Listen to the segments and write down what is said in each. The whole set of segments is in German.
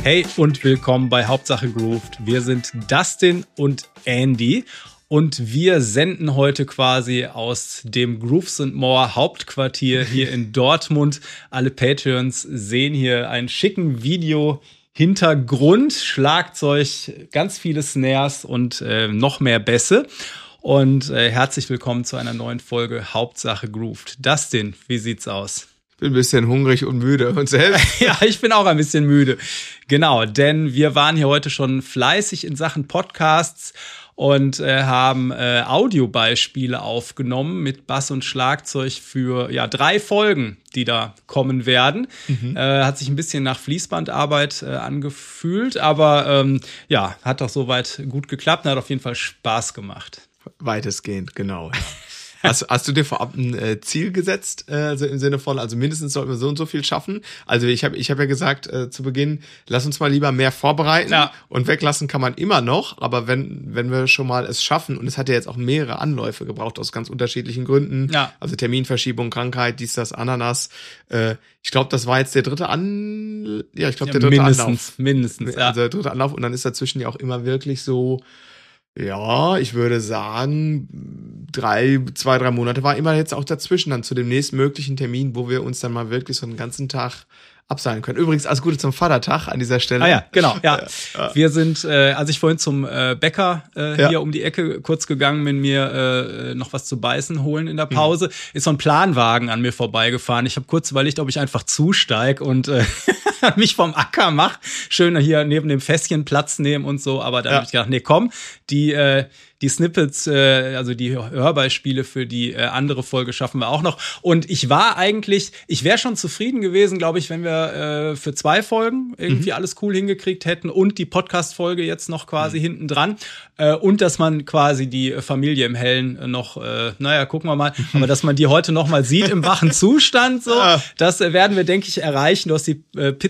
Hey und willkommen bei Hauptsache Grooved. Wir sind Dustin und Andy und wir senden heute quasi aus dem Grooves & More Hauptquartier hier in Dortmund. Alle Patreons sehen hier einen schicken Video-Hintergrund, Schlagzeug, ganz viele Snares und noch mehr Bässe. Und herzlich willkommen zu einer neuen Folge Hauptsache Grooved. Dustin, wie sieht's aus? Ich bin ein bisschen hungrig und müde. Und selbst? Ja, ich bin auch ein bisschen müde. Genau, denn wir waren hier heute schon fleißig in Sachen Podcasts und haben Audiobeispiele aufgenommen mit Bass und Schlagzeug für 3 Folgen, die da kommen werden. Hat sich ein bisschen nach Fließbandarbeit angefühlt, aber hat doch soweit gut geklappt und hat auf jeden Fall Spaß gemacht. Weitestgehend, genau. Hast du dir vorab ein Ziel gesetzt, also im Sinne von, also mindestens sollten wir so und so viel schaffen? Also ich hab ja gesagt zu Beginn, lass uns mal lieber mehr vorbereiten, und weglassen kann man immer noch, aber wenn wir schon mal es schaffen, und es hat ja jetzt auch mehrere Anläufe gebraucht aus ganz unterschiedlichen Gründen, also Terminverschiebung, Krankheit, dies, das, Ananas, ich glaube, das war jetzt der dritte Anlauf. Mindestens, Also der dritte Anlauf, und dann ist dazwischen ja auch immer wirklich so, ja, ich würde sagen, 3 Monate war immer jetzt auch dazwischen dann zu dem nächstmöglichen Termin, wo wir uns dann mal wirklich so einen ganzen Tag abseilen können. Übrigens, alles Gute zum Vatertag an dieser Stelle. Ah ja, genau, ja. Wir sind, als ich vorhin zum Bäcker hier um die Ecke kurz gegangen bin, mir noch was zu beißen holen in der Pause, ist so ein Planwagen an mir vorbeigefahren. Ich habe kurz überlegt, ob ich einfach zusteig und mich vom Acker mache, schön hier neben dem Fässchen Platz nehmen und so, aber dann habe ich gedacht, nee, komm, die Snippets, also die Hörbeispiele für die andere Folge schaffen wir auch noch. Und ich wäre schon zufrieden gewesen, glaube ich, wenn wir für 2 Folgen irgendwie alles cool hingekriegt hätten und die Podcast-Folge jetzt noch quasi hinten dran. Und dass man quasi die Familie im Hellen noch, gucken wir mal, aber dass man die heute noch mal sieht im wachen Zustand, so, das werden wir, denke ich, erreichen. Du hast die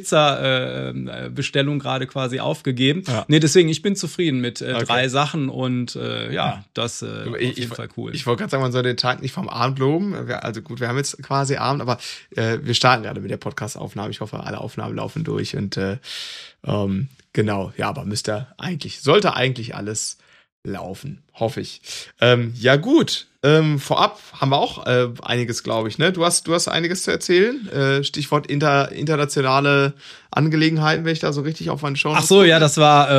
Pizza-Bestellung gerade quasi aufgegeben. Nee, deswegen, ich bin zufrieden mit 3 Sachen und das auf jeden Fall cool. Ich wollte gerade sagen, man soll den Tag nicht vom Abend loben. Also gut, wir haben jetzt quasi Abend, aber wir starten gerade mit der Podcast-Aufnahme. Ich hoffe, alle Aufnahmen laufen durch und genau, ja, aber sollte eigentlich alles laufen, hoffe ich. Ja gut, vorab haben wir auch einiges, glaube ich, ne? Du hast einiges zu erzählen. Stichwort internationale Angelegenheiten, wenn ich da so richtig auf meinen Shownotes. Ach so, ja, das war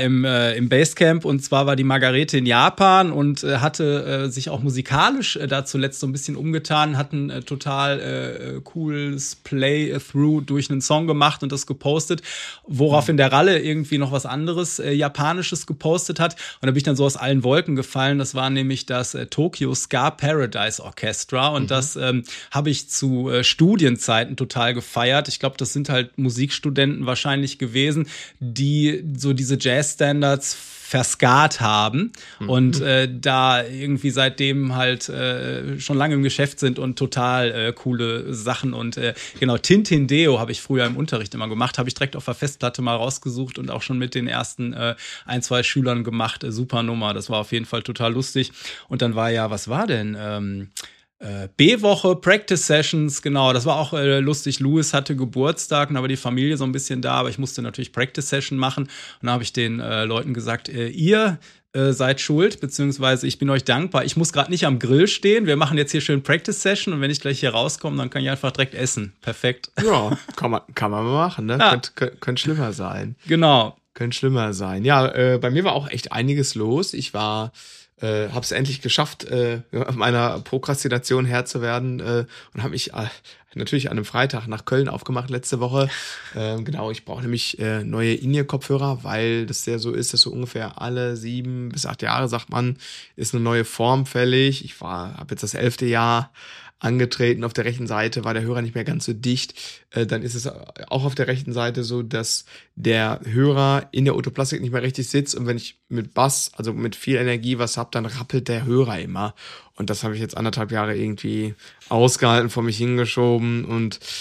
im Basecamp, und zwar war die Margarete in Japan und hatte sich auch musikalisch da zuletzt so ein bisschen umgetan, hat ein total cooles Playthrough durch einen Song gemacht und das gepostet, woraufhin der Ralle irgendwie noch was anderes Japanisches gepostet hat, und da bin ich dann so aus allen Wolken gefallen. Das war nämlich das Tokyo Ska Paradise Orchestra, und das habe ich zu Studienzeiten total gefeiert. Ich glaube, das sind halt Musikstudenten wahrscheinlich gewesen, die so diese Jazz-Standards verskat haben und da irgendwie seitdem halt schon lange im Geschäft sind und total coole Sachen. Und genau, Tintindeo habe ich früher im Unterricht immer gemacht, habe ich direkt auf der Festplatte mal rausgesucht und auch schon mit den ersten 1, 2 Schülern gemacht. Super Nummer, das war auf jeden Fall total lustig. Und dann war was war denn? B-Woche, Practice Sessions, genau, das war auch lustig. Louis hatte Geburtstag, und da war die Familie so ein bisschen da, aber ich musste natürlich Practice Session machen. Und dann habe ich den Leuten gesagt, ihr seid schuld, beziehungsweise ich bin euch dankbar. Ich muss gerade nicht am Grill stehen. Wir machen jetzt hier schön Practice Session, und wenn ich gleich hier rauskomme, dann kann ich einfach direkt essen. Perfekt. Ja, kann man mal machen, ne? Ja. Könnte schlimmer sein. Genau. Könnte schlimmer sein. Ja, bei mir war auch echt einiges los. Ich habe es endlich geschafft, meiner Prokrastination Herr zu werden und habe mich natürlich an einem Freitag nach Köln aufgemacht letzte Woche. Genau, ich brauche nämlich neue In-Ear-Kopfhörer, weil das ja so ist, dass so ungefähr alle 7 bis 8 Jahre, sagt man, ist eine neue Form fällig. Ich habe jetzt das 11. Jahr angetreten. Auf der rechten Seite war der Hörer nicht mehr ganz so dicht. Dann ist es auch auf der rechten Seite so, dass der Hörer in der Otoplastik nicht mehr richtig sitzt, und wenn ich mit Bass, also mit viel Energie was habe, dann rappelt der Hörer immer. Und das habe ich jetzt 1,5 Jahre irgendwie ausgehalten, vor mich hingeschoben, und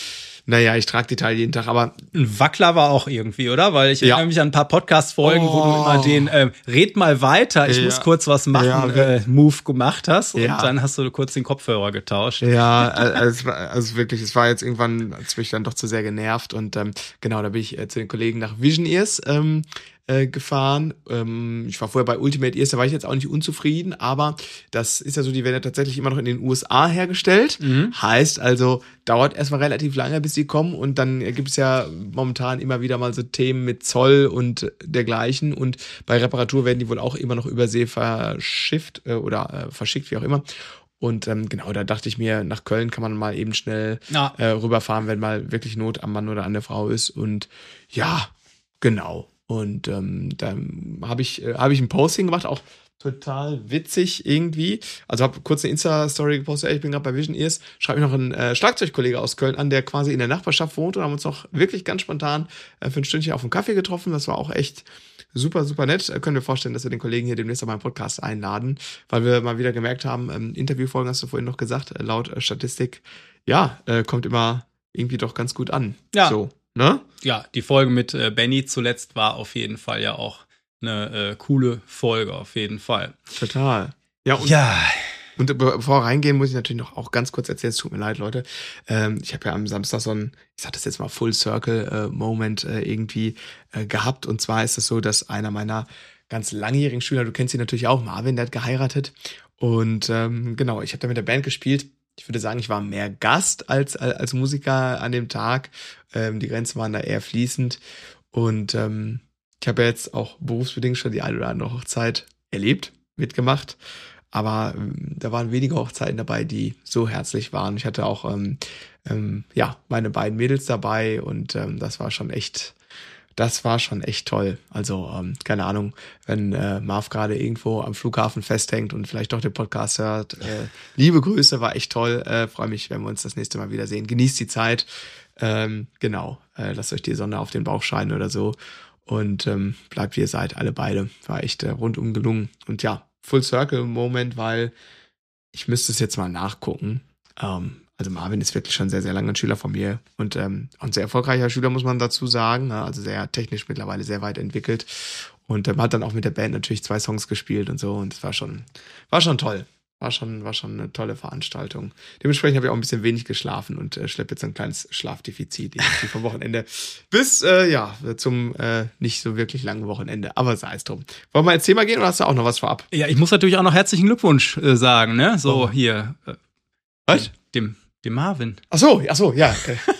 Naja, ich trage die Teile jeden Tag, aber ein Wackler war auch irgendwie, oder? Weil ich erinnere mich an ein paar Podcast-Folgen, wo du immer den red mal weiter, ich muss kurz was machen, Move gemacht hast und dann hast du kurz den Kopfhörer getauscht. Ja, also wirklich, es war jetzt irgendwann, als mich dann doch zu sehr genervt und genau, da bin ich zu den Kollegen nach Vision Ears gefahren. Ich war vorher bei Ultimate Ears, da war ich jetzt auch nicht unzufrieden, aber das ist ja so, die werden ja tatsächlich immer noch in den USA hergestellt. Heißt also, dauert erstmal relativ lange, bis die kommen und dann gibt es ja momentan immer wieder mal so Themen mit Zoll und dergleichen und bei Reparatur werden die wohl auch immer noch über See verschifft oder verschickt, wie auch immer. Und genau, da dachte ich mir, nach Köln kann man mal eben schnell rüberfahren, wenn mal wirklich Not am Mann oder an der Frau ist. Und ja, genau. Und dann habe ich ein Posting gemacht, auch total witzig irgendwie. Also habe kurz eine Insta-Story gepostet, ich bin gerade bei Vision Ears, schreibe mich noch ein Schlagzeugkollege aus Köln an, der quasi in der Nachbarschaft wohnt und haben uns noch wirklich ganz spontan für ein Stündchen auf einen Kaffee getroffen. Das war auch echt super, super nett. Können wir vorstellen, dass wir den Kollegen hier demnächst auf meinen Podcast einladen, weil wir mal wieder gemerkt haben, Interviewfolgen hast du vorhin noch gesagt, laut Statistik, kommt immer irgendwie doch ganz gut an. Ja. So, ne? Ja, die Folge mit Benny zuletzt war auf jeden Fall ja auch eine coole Folge, auf jeden Fall. Total. Und bevor wir reingehen, muss ich natürlich noch auch ganz kurz erzählen, es tut mir leid, Leute. Ich habe ja am Samstag so ein, ich sag das jetzt mal, Full Circle Moment irgendwie gehabt. Und zwar ist es so, dass einer meiner ganz langjährigen Schüler, du kennst ihn natürlich auch, Marvin, der hat geheiratet. Und genau, ich habe da mit der Band gespielt. Ich würde sagen, ich war mehr Gast als Musiker an dem Tag. Die Grenzen waren da eher fließend. Und ich habe ja jetzt auch berufsbedingt schon die eine oder andere Hochzeit erlebt, mitgemacht. Aber da waren wenige Hochzeiten dabei, die so herzlich waren. Ich hatte auch meine beiden Mädels dabei und das war schon echt toll. Also keine Ahnung, wenn Marv gerade irgendwo am Flughafen festhängt und vielleicht doch den Podcast hört. Liebe Grüße, war echt toll. Freue mich, wenn wir uns das nächste Mal wiedersehen. Genießt die Zeit. Genau, lasst euch die Sonne auf den Bauch scheinen oder so. Und bleibt wie ihr seid, alle beide. War echt rundum gelungen. Und ja, Full Circle Moment, weil ich müsste es jetzt mal nachgucken. Also Marvin ist wirklich schon sehr, sehr lange ein Schüler von mir und ein sehr erfolgreicher Schüler, muss man dazu sagen. Also sehr technisch mittlerweile sehr weit entwickelt und hat dann auch mit der Band natürlich 2 Songs gespielt und so und es war schon toll. War schon eine tolle Veranstaltung. Dementsprechend habe ich auch ein bisschen wenig geschlafen und schleppe jetzt ein kleines Schlafdefizit irgendwie vom Wochenende bis zum nicht so wirklich langen Wochenende. Aber sei es drum. Wollen wir ins Thema gehen oder hast du auch noch was vorab? Ja, ich muss natürlich auch noch herzlichen Glückwunsch sagen, ne? So hier. Was? Dem Marvin. Ach so, ja.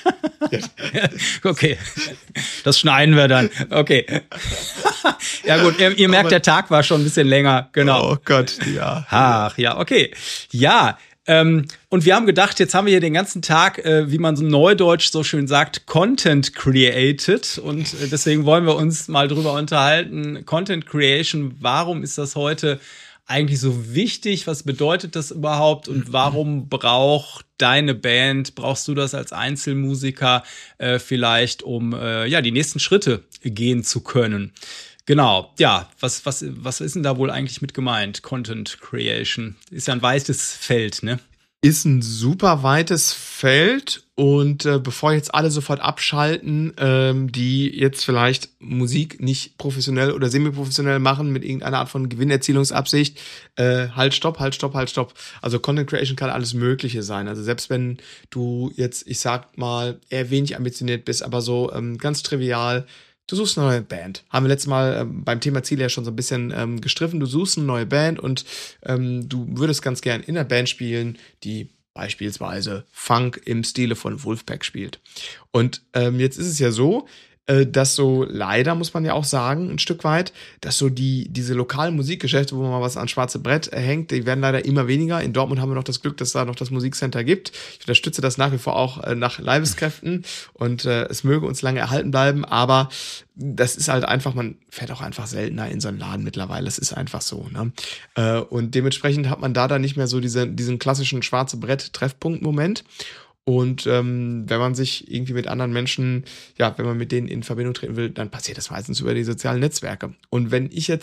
Okay, das schneiden wir dann. Okay. Ja gut, ihr merkt, der Tag war schon ein bisschen länger. Genau. Oh Gott, ja. Ach, ja, okay. Ja, und wir haben gedacht, jetzt haben wir hier den ganzen Tag, wie man so neudeutsch so schön sagt, Content created. Und deswegen wollen wir uns mal drüber unterhalten. Content Creation, warum ist das heute eigentlich so wichtig? Was bedeutet das überhaupt? Und warum brauchst du das als Einzelmusiker vielleicht, um die nächsten Schritte gehen zu können? Genau, ja, was ist denn da wohl eigentlich mit gemeint? Content Creation ist ja ein weites Feld, ne? Ist ein super weites Feld und bevor jetzt alle sofort abschalten, die jetzt vielleicht Musik nicht professionell oder semi-professionell machen mit irgendeiner Art von Gewinnerzielungsabsicht, halt, stopp. Also Content Creation kann alles Mögliche sein. Also selbst wenn du jetzt, ich sag mal, eher wenig ambitioniert bist, aber so ganz trivial, du suchst eine neue Band. Haben wir letztes Mal beim Thema Ziele ja schon so ein bisschen gestriffen. Du suchst eine neue Band und du würdest ganz gern in einer Band spielen, die beispielsweise Funk im Stile von Wolfpack spielt. Und jetzt ist es ja so, dass so leider, muss man ja auch sagen, ein Stück weit, dass so diese lokalen Musikgeschäfte, wo man mal was ans schwarze Brett hängt, die werden leider immer weniger. In Dortmund haben wir noch das Glück, dass da noch das Musikcenter gibt. Ich unterstütze das nach wie vor auch nach Leibeskräften und es möge uns lange erhalten bleiben, aber das ist halt einfach, man fährt auch einfach seltener in so einen Laden mittlerweile. Das ist einfach so, ne? Und dementsprechend hat man da nicht mehr so diesen klassischen schwarze Brett-Treffpunkt-Moment. Und wenn man sich irgendwie mit anderen Menschen, wenn man mit denen in Verbindung treten will, dann passiert das meistens über die sozialen Netzwerke. Und wenn ich jetzt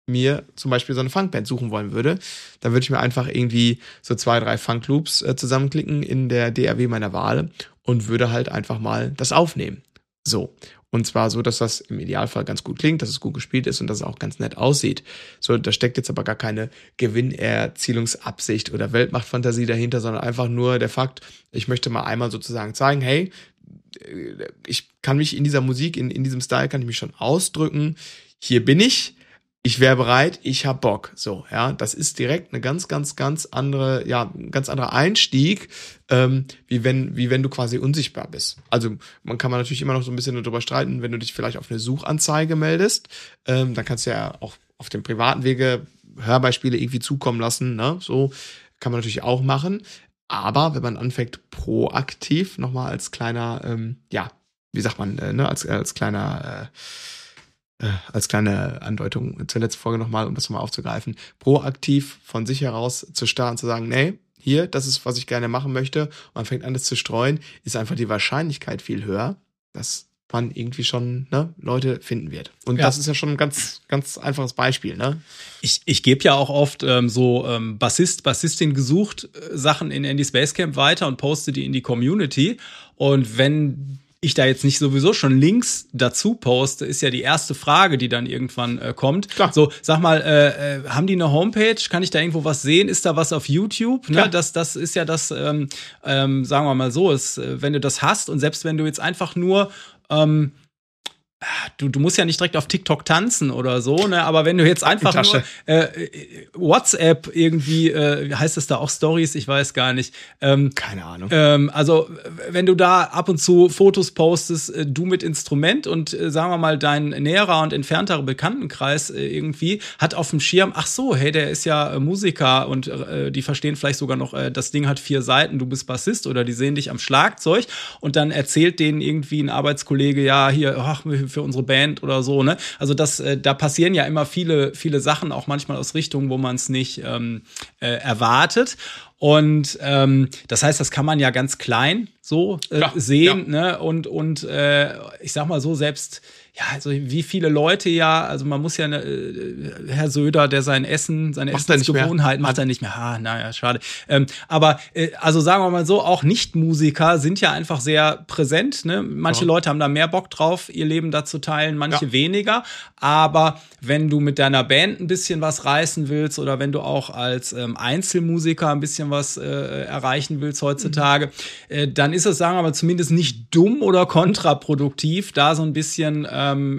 mir zum Beispiel so eine Funkband suchen wollen würde, dann würde ich mir einfach irgendwie so 2, 3 Funkloops zusammenklicken in der DAW meiner Wahl und würde halt einfach mal das aufnehmen. So. Und zwar so, dass das im Idealfall ganz gut klingt, dass es gut gespielt ist und dass es auch ganz nett aussieht. So, da steckt jetzt aber gar keine Gewinnerzielungsabsicht oder Weltmachtfantasie dahinter, sondern einfach nur der Fakt, ich möchte mal einmal sozusagen zeigen, hey, ich kann mich in dieser Musik, in diesem Style kann ich mich schon ausdrücken. Hier bin ich wäre bereit, ich hab Bock. So, ja, das ist direkt eine ganz andere, ja, ein ganz anderer Einstieg, wie wenn du quasi unsichtbar bist. Also man kann natürlich immer noch so ein bisschen darüber streiten, wenn du dich vielleicht auf eine Suchanzeige meldest, dann kannst du ja auch auf dem privaten Wege Hörbeispiele irgendwie zukommen lassen, ne? So kann man natürlich auch machen. Aber wenn man anfängt, proaktiv, nochmal als kleiner, ja, wie sagt man, ne, als kleiner als kleine Andeutung zur letzten Folge nochmal, um das nochmal aufzugreifen, proaktiv von sich heraus zu starten, zu sagen, nee, hier, das ist, was ich gerne machen möchte, und man fängt an, das zu streuen, ist einfach die Wahrscheinlichkeit viel höher, dass man irgendwie schon, ne, Leute finden wird. Und das ist ja schon ein ganz einfaches Beispiel, ne? Ich gebe ja auch oft Bassistin gesucht Sachen in Andy's Basecamp weiter und poste die in die Community. Und wenn ich da jetzt nicht sowieso schon Links dazu poste, ist ja die erste Frage, die dann irgendwann kommt. Klar. So, sag mal, haben die eine Homepage? Kann ich da irgendwo was sehen? Ist da was auf YouTube? Ne? Das ist ja das, sagen wir mal so, ist, wenn du das hast und selbst wenn du jetzt einfach nur du musst ja nicht direkt auf TikTok tanzen oder so, ne? Aber wenn du jetzt einfach nur WhatsApp irgendwie, heißt es da auch Stories? Ich weiß gar nicht. Keine Ahnung. Also wenn du da ab und zu Fotos postest, du mit Instrument und sagen wir mal dein näherer und entfernterer Bekanntenkreis irgendwie hat auf dem Schirm, ach so, hey, der ist ja Musiker und die verstehen vielleicht sogar noch, das Ding hat 4 Seiten, du bist Bassist oder die sehen dich am Schlagzeug und dann erzählt denen irgendwie ein Arbeitskollege, ja, hier, ach, für unsere Band oder so, ne? Also da passieren ja immer viele Sachen, auch manchmal aus Richtungen, wo man es nicht erwartet. Und das heißt, das kann man ja ganz klein so sehen, ne? Und ich sag mal so, selbst also wie viele Leute also man muss ja Herr Söder, der seine Essensgewohnheiten macht er nicht mehr. Naja, schade. Aber also sagen wir mal so, auch Nicht-Musiker sind ja einfach sehr präsent, ne? Manche Leute haben da mehr Bock drauf, ihr Leben da zu teilen, manche weniger. Aber wenn du mit deiner Band ein bisschen was reißen willst oder wenn du auch als Einzelmusiker ein bisschen was erreichen willst heutzutage, dann ist es, sagen wir mal, zumindest nicht dumm oder kontraproduktiv, da so ein bisschen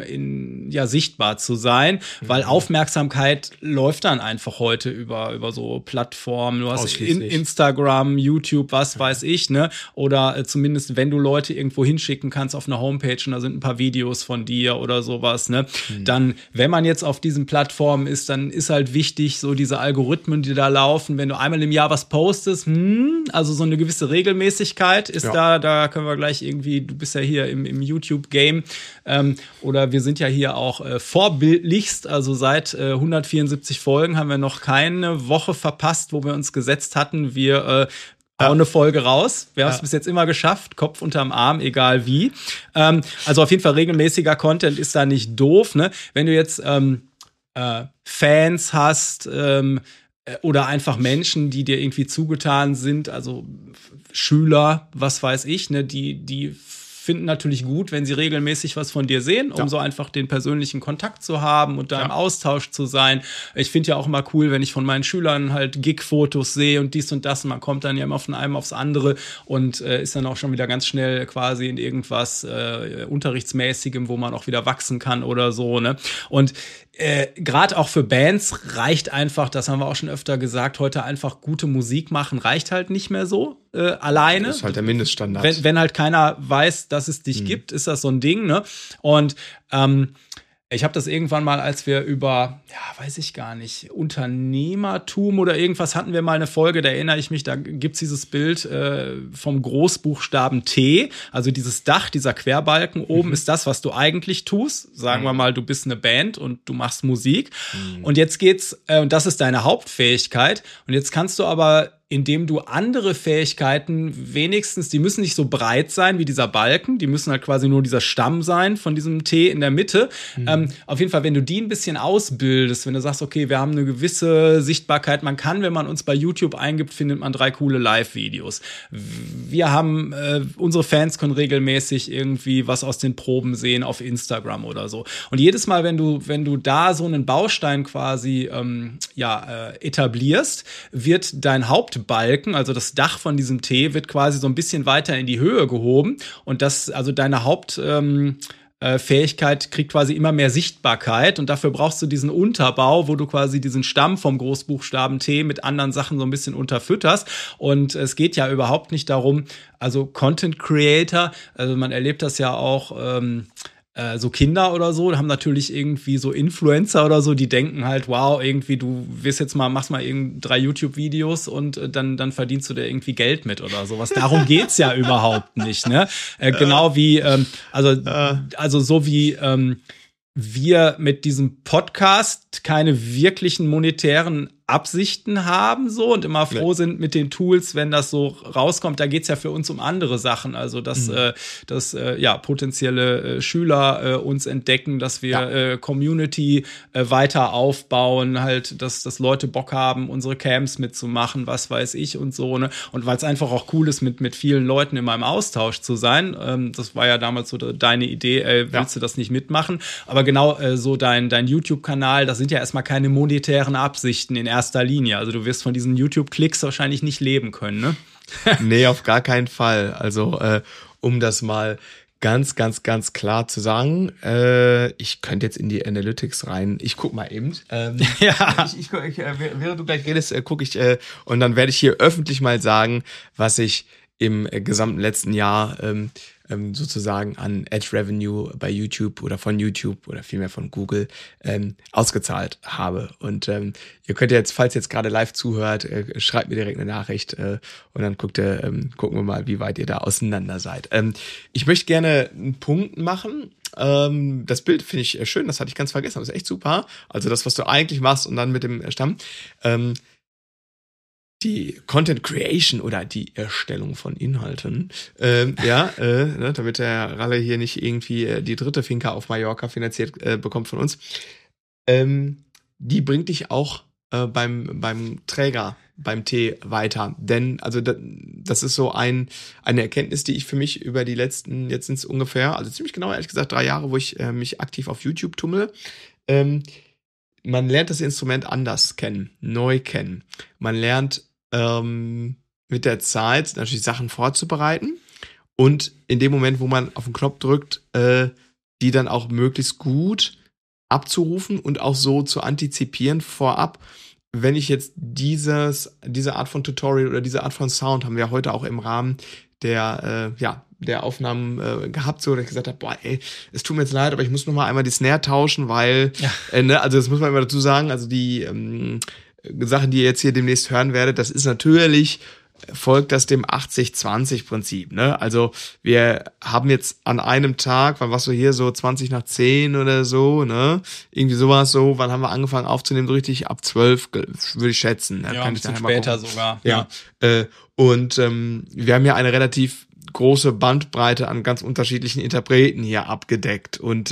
sichtbar zu sein, weil Aufmerksamkeit läuft dann einfach heute über so Plattformen. Du hast Instagram, YouTube, was weiß ich, ne? Oder zumindest, wenn du Leute irgendwo hinschicken kannst auf eine Homepage und da sind ein paar Videos von dir oder sowas, ne? Dann, wenn man jetzt auf diesen Plattformen ist, dann ist halt wichtig, so diese Algorithmen, die da laufen, wenn du einmal im Jahr was postest, also so eine gewisse Regelmäßigkeit ist da können wir gleich irgendwie, du bist ja hier im YouTube-Game, oder wir sind ja hier auch vorbildlichst, also seit 174 Folgen haben wir noch keine Woche verpasst, wo wir uns gesetzt hatten, wir hauen eine Folge raus. Wir haben es bis jetzt immer geschafft, Kopf unterm Arm, egal wie. Also auf jeden Fall regelmäßiger Content ist da nicht doof, ne? Wenn du jetzt Fans hast, oder einfach Menschen, die dir irgendwie zugetan sind, also Schüler, was weiß ich, ne, die finden natürlich gut, wenn sie regelmäßig was von dir sehen, um so einfach den persönlichen Kontakt zu haben und da im Austausch zu sein. Ich finde ja auch immer cool, wenn ich von meinen Schülern halt Gig-Fotos sehe und dies und das. Und man kommt dann ja immer von einem aufs andere und ist dann auch schon wieder ganz schnell quasi in irgendwas Unterrichtsmäßigem, wo man auch wieder wachsen kann oder so, ne? Und gerade auch für Bands reicht einfach, das haben wir auch schon öfter gesagt, heute einfach gute Musik machen, reicht halt nicht mehr so alleine. Das ist halt der Mindeststandard. Wenn halt keiner weiß, dass es dich gibt, ist das so ein Ding, ne? Und ich habe das irgendwann mal, als wir über, weiß ich gar nicht, Unternehmertum oder irgendwas hatten wir mal eine Folge, da erinnere ich mich, da gibt's dieses Bild vom Großbuchstaben T, also dieses Dach, dieser Querbalken oben ist das, was du eigentlich tust. Sagen wir mal, du bist eine Band und du machst Musik und jetzt geht's, und das ist deine Hauptfähigkeit und jetzt kannst du aber indem du andere Fähigkeiten wenigstens, die müssen nicht so breit sein wie dieser Balken, die müssen halt quasi nur dieser Stamm sein von diesem T in der Mitte. Auf jeden Fall, wenn du die ein bisschen ausbildest, wenn du sagst, okay, wir haben eine gewisse Sichtbarkeit, man kann, wenn man uns bei YouTube eingibt, findet man 3 coole Live-Videos. Wir haben, unsere Fans können regelmäßig irgendwie was aus den Proben sehen auf Instagram oder so. Und jedes Mal, wenn du da so einen Baustein quasi etablierst, wird dein Hauptbalken, also das Dach von diesem T, wird quasi so ein bisschen weiter in die Höhe gehoben und das, also deine Fähigkeit kriegt quasi immer mehr Sichtbarkeit und dafür brauchst du diesen Unterbau, wo du quasi diesen Stamm vom Großbuchstaben T mit anderen Sachen so ein bisschen unterfütterst. Und es geht ja überhaupt nicht darum, also Content Creator, also man erlebt das ja auch, so Kinder oder so, haben natürlich irgendwie so Influencer oder so, die denken halt, wow, irgendwie du machst mal 3 YouTube-Videos und dann verdienst du da irgendwie Geld mit oder sowas. Darum geht's ja überhaupt nicht, ne? Genau wie, also so wie wir mit diesem Podcast keine wirklichen monetären Absichten haben so und immer froh sind mit den Tools, wenn das so rauskommt. Da geht's ja für uns um andere Sachen, also dass potenzielle Schüler uns entdecken, dass wir Community weiter aufbauen, halt, dass Leute Bock haben, unsere Camps mitzumachen, was weiß ich und so, ne? Und weil es einfach auch cool ist, mit vielen Leuten in meinem Austausch zu sein. Das war ja damals so deine Idee, willst du das nicht mitmachen? Aber genau so dein YouTube-Kanal, das sind ja erstmal keine monetären Absichten in erster Linie. Also du wirst von diesen YouTube-Klicks wahrscheinlich nicht leben können, ne? Nee, auf gar keinen Fall. Also um das mal ganz, ganz, ganz klar zu sagen, ich könnte jetzt in die Analytics rein. Ich guck mal eben. Während du gleich redest, gucke ich und dann werde ich hier öffentlich mal sagen, was ich im gesamten letzten Jahr sozusagen an Ad-Revenue bei YouTube oder von YouTube oder vielmehr von Google ausgezahlt habe. Und ihr könnt jetzt, falls ihr jetzt gerade live zuhört, schreibt mir direkt eine Nachricht und dann gucken wir mal, wie weit ihr da auseinander seid. Ich möchte gerne einen Punkt machen. Das Bild finde ich schön, das hatte ich ganz vergessen, das ist echt super. Also das, was du eigentlich machst und dann mit dem Stamm. Die Content Creation oder die Erstellung von Inhalten, damit der Ralle hier nicht irgendwie die 3. Finca auf Mallorca finanziert bekommt von uns, die bringt dich auch beim Träger, beim T weiter. Denn, also das ist so eine Erkenntnis, die ich für mich über die letzten, jetzt sind es ungefähr, also ziemlich genau, ehrlich gesagt, 3 Jahre, wo ich mich aktiv auf YouTube tummle, man lernt das Instrument anders kennen, neu kennen. Man lernt mit der Zeit natürlich Sachen vorzubereiten und in dem Moment, wo man auf den Knopf drückt, die dann auch möglichst gut abzurufen und auch so zu antizipieren vorab. Wenn ich jetzt diese Art von Tutorial oder diese Art von Sound haben wir heute auch im Rahmen der Aufnahmen gehabt, so, dass ich gesagt habe, boah, ey, es tut mir jetzt leid, aber ich muss noch mal einmal die Snare tauschen, weil, also das muss man immer dazu sagen, also die Sachen, die ihr jetzt hier demnächst hören werdet, das ist natürlich, folgt das dem 80-20-Prinzip, ne? Also wir haben jetzt an einem Tag, wann warst du hier, so 20 nach 10 oder so, ne? Irgendwie sowas so, wann haben wir angefangen aufzunehmen, so richtig ab 12, würde ich schätzen. Ja, ein bisschen später sogar. Ja. Und wir haben ja eine relativ große Bandbreite an ganz unterschiedlichen Interpreten hier abgedeckt. Und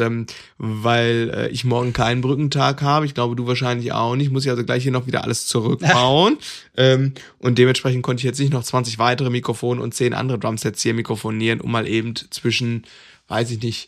weil ich morgen keinen Brückentag habe, ich glaube, du wahrscheinlich auch nicht, muss ich also gleich hier noch wieder alles zurückbauen. Und dementsprechend konnte ich jetzt nicht noch 20 weitere Mikrofone und 10 andere Drumsets hier mikrofonieren, um mal eben zwischen, weiß ich nicht,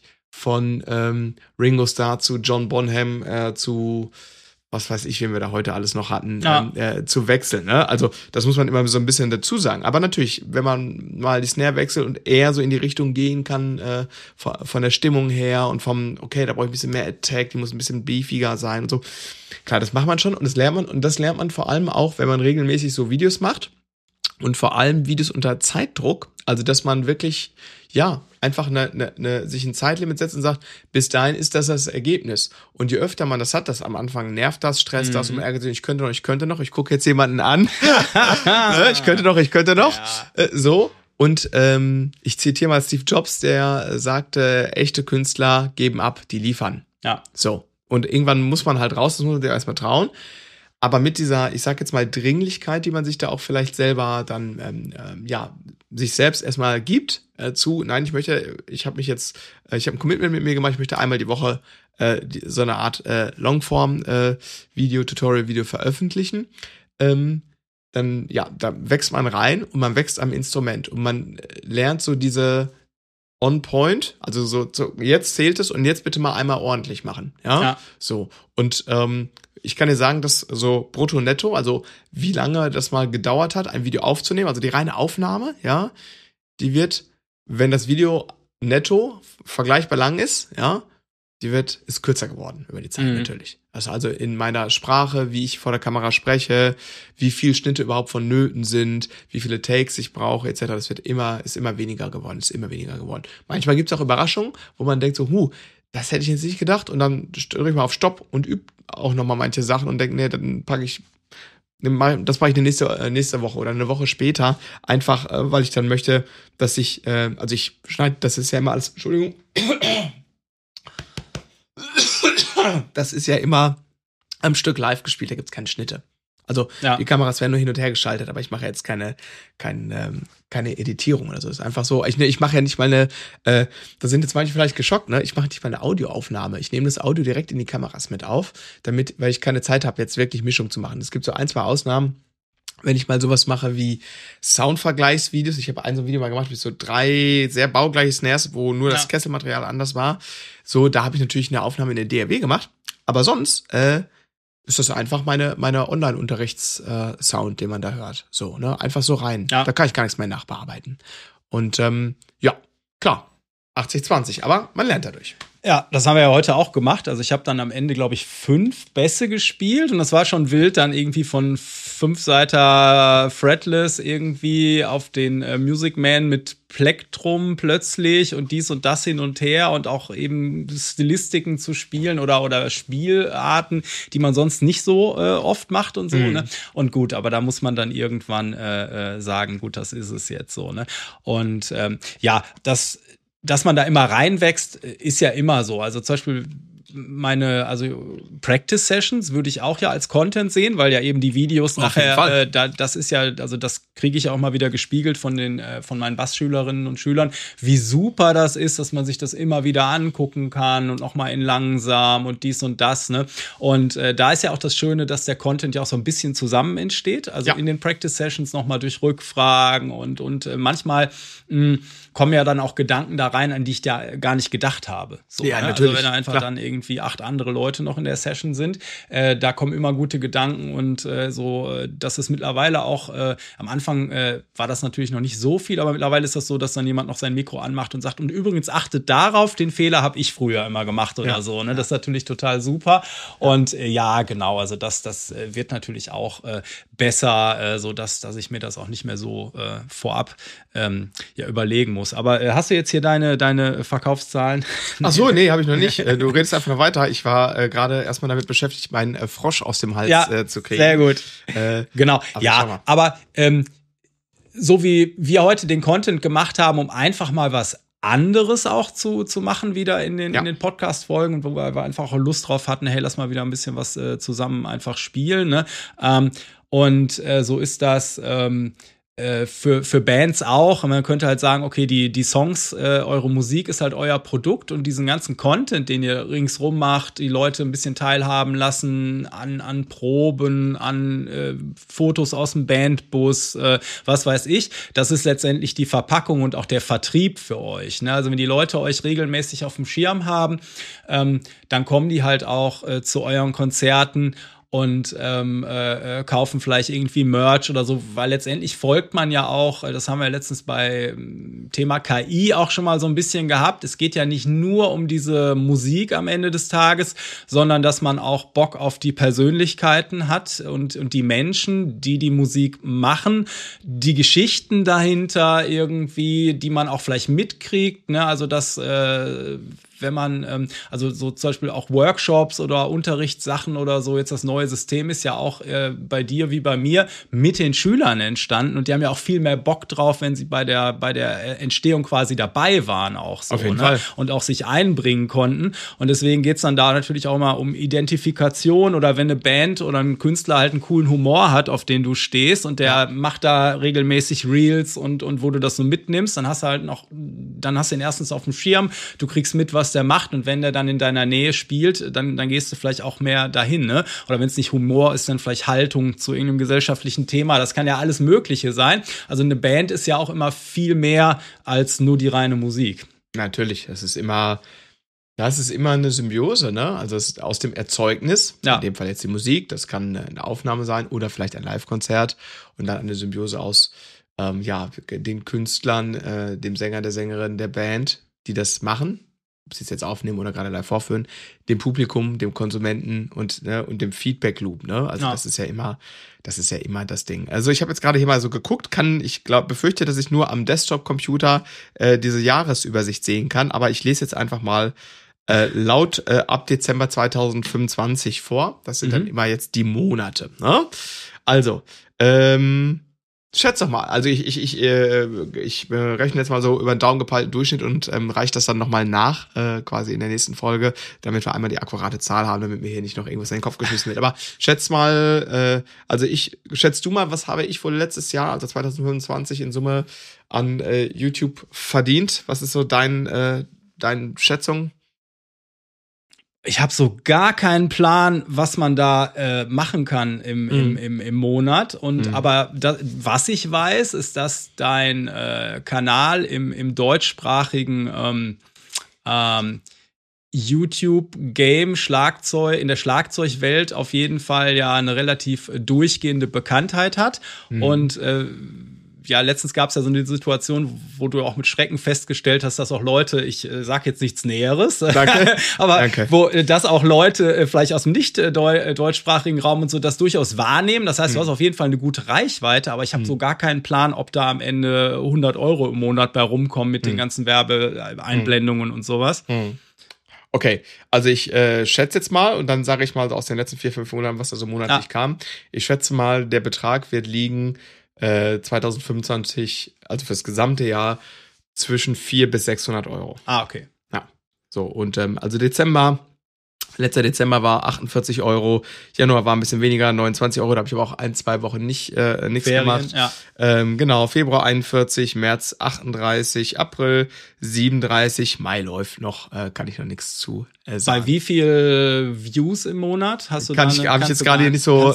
von Ringo Starr zu John Bonham zu was weiß ich, wen wir da heute alles noch hatten, zu wechseln. Ne? Also das muss man immer so ein bisschen dazu sagen. Aber natürlich, wenn man mal die Snare wechselt und eher so in die Richtung gehen kann, von der Stimmung her und vom, okay, da brauche ich ein bisschen mehr Attack, die muss ein bisschen beefiger sein und so. Klar, das macht man schon und das lernt man. Und das lernt man vor allem auch, wenn man regelmäßig so Videos macht. Und vor allem Videos unter Zeitdruck. Also, dass man wirklich, einfach sich ein Zeitlimit setzt und sagt, bis dahin ist das Ergebnis. Und je öfter man das hat, das am Anfang nervt das, stresst das und ärgert sich, ich könnte noch, ich gucke jetzt jemanden an. Ich könnte noch. Ja. So. Und ich zitiere mal Steve Jobs, der sagte, echte Künstler geben ab, die liefern. Ja. So. Und irgendwann muss man halt raus, das muss man dir erstmal trauen. aber mit dieser, ich sag jetzt mal, Dringlichkeit, die man sich da auch vielleicht selber dann, sich selbst erstmal gibt, nein, ich habe ein Commitment mit mir gemacht, ich möchte einmal die Woche so eine Art Longform Tutorial-Video veröffentlichen. Dann, da wächst man rein und man wächst am Instrument und man lernt so diese On-Point, also so jetzt zählt es und jetzt bitte mal einmal ordentlich machen, ja? So, und ich kann dir sagen, dass so brutto netto, also wie lange das mal gedauert hat, ein Video aufzunehmen, also die reine Aufnahme, ja, die wird, wenn das Video netto vergleichbar lang ist, ja, ist kürzer geworden über die Zeit natürlich. Also in meiner Sprache, wie ich vor der Kamera spreche, wie viel Schnitte überhaupt vonnöten sind, wie viele Takes ich brauche, etc. Das ist immer weniger geworden. Manchmal gibt es auch Überraschungen, wo man denkt so, das hätte ich jetzt nicht gedacht und dann drücke ich mal auf Stopp und übe auch nochmal manche Sachen und denke, nee, dann das mache ich nächste Woche oder eine Woche später, einfach, weil ich dann möchte, dass ich schneide, das ist ja immer alles, Entschuldigung, das ist ja immer am Stück live gespielt, da gibt's keine Schnitte. Also die Kameras werden nur hin und her geschaltet, aber ich mache jetzt keine Editierung oder so. Es ist einfach so, ich mache ja nicht mal da sind jetzt manche vielleicht geschockt, ne? Ich mache nicht mal eine Audioaufnahme. Ich nehme das Audio direkt in die Kameras mit auf, weil ich keine Zeit habe, jetzt wirklich Mischung zu machen. Es gibt so 1, 2 Ausnahmen, wenn ich mal sowas mache wie Soundvergleichsvideos. Ich habe so ein Video mal gemacht mit so 3 sehr baugleiche Snares, wo nur das Kesselmaterial anders war. So, da habe ich natürlich eine Aufnahme in der DAW gemacht. Aber sonst ist das einfach meine Online-Unterrichts-Sound, den man da hört. So, ne? Einfach so rein. Ja. Da kann ich gar nichts mehr nachbearbeiten. Und klar, 80-20, aber man lernt dadurch. Ja, das haben wir ja heute auch gemacht. Also ich habe dann am Ende, glaube ich, 5 Bässe gespielt und das war schon wild, dann irgendwie von 5-Seiter Fretless irgendwie auf den Music Man mit Plektrum plötzlich und dies und das hin und her und auch eben Stilistiken zu spielen oder Spielarten, die man sonst nicht so oft macht und so. Ne? Und gut, aber da muss man dann irgendwann sagen, gut, das ist es jetzt so. Ne? Und dass man da immer reinwächst, ist ja immer so. Also zum Beispiel Practice-Sessions würde ich auch ja als Content sehen, weil ja eben die Videos nachher, das ist ja, also das kriege ich auch mal wieder gespiegelt von meinen Bassschülerinnen und Schülern, wie super das ist, dass man sich das immer wieder angucken kann und auch mal in langsam und dies und das, ne? Und da ist ja auch das Schöne, dass der Content ja auch so ein bisschen zusammen entsteht, also in den Practice-Sessions nochmal durch Rückfragen und manchmal kommen ja dann auch Gedanken da rein, an die ich ja gar nicht gedacht habe. So, ja, ne? natürlich. Also wenn da einfach dann irgendwie 8 andere Leute noch in der Session sind, da kommen immer gute Gedanken und dass es mittlerweile auch, am Anfang war das natürlich noch nicht so viel, aber mittlerweile ist das so, dass dann jemand noch sein Mikro anmacht und sagt, und übrigens achtet darauf, den Fehler habe ich früher immer gemacht oder so. Ne? Das ist natürlich total super. Und genau, also das wird natürlich auch besser, so dass ich mir das auch nicht mehr so vorab überlegen muss. Aber hast du jetzt hier deine Verkaufszahlen? Ach so, nee, habe ich noch nicht. Du redest einfach noch weiter. Ich war gerade erstmal damit beschäftigt, meinen Frosch aus dem Hals zu kriegen. Sehr gut. Genau. Aber so wie wir heute den Content gemacht haben, um einfach mal was anderes auch zu machen wieder in den Podcast-Folgen, wo wir einfach auch Lust drauf hatten, hey, lass mal wieder ein bisschen was zusammen einfach spielen. Ne? Und so ist das für Bands auch. Man könnte halt sagen, okay, die Songs, eure Musik ist halt euer Produkt und diesen ganzen Content, den ihr ringsrum macht, die Leute ein bisschen teilhaben lassen an Proben, an Fotos aus dem Bandbus, was weiß ich. Das ist letztendlich die Verpackung und auch der Vertrieb für euch. Ne? Also wenn die Leute euch regelmäßig auf dem Schirm haben, dann kommen die halt auch zu euren Konzerten und kaufen vielleicht irgendwie Merch oder so, weil letztendlich folgt man ja auch, das haben wir letztens bei Thema KI auch schon mal so ein bisschen gehabt, es geht ja nicht nur um diese Musik am Ende des Tages, sondern dass man auch Bock auf die Persönlichkeiten hat und die Menschen, die Musik machen, die Geschichten dahinter irgendwie, die man auch vielleicht mitkriegt, ne? Also dass wenn man, also so zum Beispiel auch Workshops oder Unterrichtssachen oder so, jetzt das neue System ist ja auch bei dir wie bei mir mit den Schülern entstanden und die haben ja auch viel mehr Bock drauf, wenn sie bei der Entstehung quasi dabei waren auch so. Auf jeden Fall. Und auch sich einbringen konnten. Und deswegen geht's dann da natürlich auch mal um Identifikation oder wenn eine Band oder ein Künstler halt einen coolen Humor hat, auf den du stehst und der macht da regelmäßig Reels und wo du das so mitnimmst, dann hast du ihn erstens auf dem Schirm, du kriegst mit, was der macht und wenn der dann in deiner Nähe spielt, dann gehst du vielleicht auch mehr dahin, ne? Oder wenn es nicht Humor ist, dann vielleicht Haltung zu irgendeinem gesellschaftlichen Thema. Das kann ja alles Mögliche sein. Also eine Band ist ja auch immer viel mehr als nur die reine Musik. Natürlich, das ist immer eine Symbiose, ne? Also es ist aus dem Erzeugnis, in dem Fall jetzt die Musik, das kann eine Aufnahme sein oder vielleicht ein Live-Konzert und dann eine Symbiose aus den Künstlern, dem Sänger, der Sängerin, der Band, die das machen, ob sie es jetzt aufnehmen oder gerade live vorführen, dem Publikum, dem Konsumenten und dem Feedback-Loop, ne? Also das ist ja immer das Ding. Also ich habe jetzt gerade hier mal so geguckt, befürchte, dass ich nur am Desktop-Computer diese Jahresübersicht sehen kann, aber ich lese jetzt einfach mal laut ab Dezember 2025 vor. Das sind dann immer jetzt die Monate, ne? Also, schätz doch mal, also ich rechne jetzt mal so über den Daumen gepeilten Durchschnitt und reiche das dann nochmal nach, quasi in der nächsten Folge, damit wir einmal die akkurate Zahl haben, damit mir hier nicht noch irgendwas in den Kopf geschmissen wird. Aber schätz mal, schätzt du mal, was habe ich wohl letztes Jahr, also 2025 in Summe an YouTube verdient? Was ist so deine Schätzung? Ich habe so gar keinen Plan, was man da machen kann im Monat. Und aber was ich weiß, ist, dass dein Kanal im deutschsprachigen YouTube-Game in der Schlagzeugwelt auf jeden Fall ja eine relativ durchgehende Bekanntheit hat. Und letztens gab es ja so eine Situation, wo du auch mit Schrecken festgestellt hast, dass auch Leute, ich sag jetzt nichts Näheres, Danke. aber Danke. dass auch Leute vielleicht aus dem nicht deutschsprachigen Raum und so das durchaus wahrnehmen. Das heißt, du hast auf jeden Fall eine gute Reichweite, aber ich habe so gar keinen Plan, ob da am Ende 100 € im Monat bei rumkommen mit den ganzen Werbeeinblendungen und sowas. Okay, also ich schätze jetzt mal und dann sage ich mal aus den letzten 4-5 Monaten, was da so monatlich kam. Ich schätze mal, der Betrag wird liegen 2025, also fürs gesamte Jahr, zwischen 400 bis 600 €. Ah, okay. Ja, so und also letzter Dezember war 48 €, Januar war ein bisschen weniger, 29 €, da habe ich aber auch 1-2 Wochen nichts gemacht. Ja. Genau, Februar 41, März 38, April 37, Mai läuft noch, kann ich noch nichts zu sagen. Bei wie viel Views im Monat hast du habe ich jetzt gerade hier nicht so,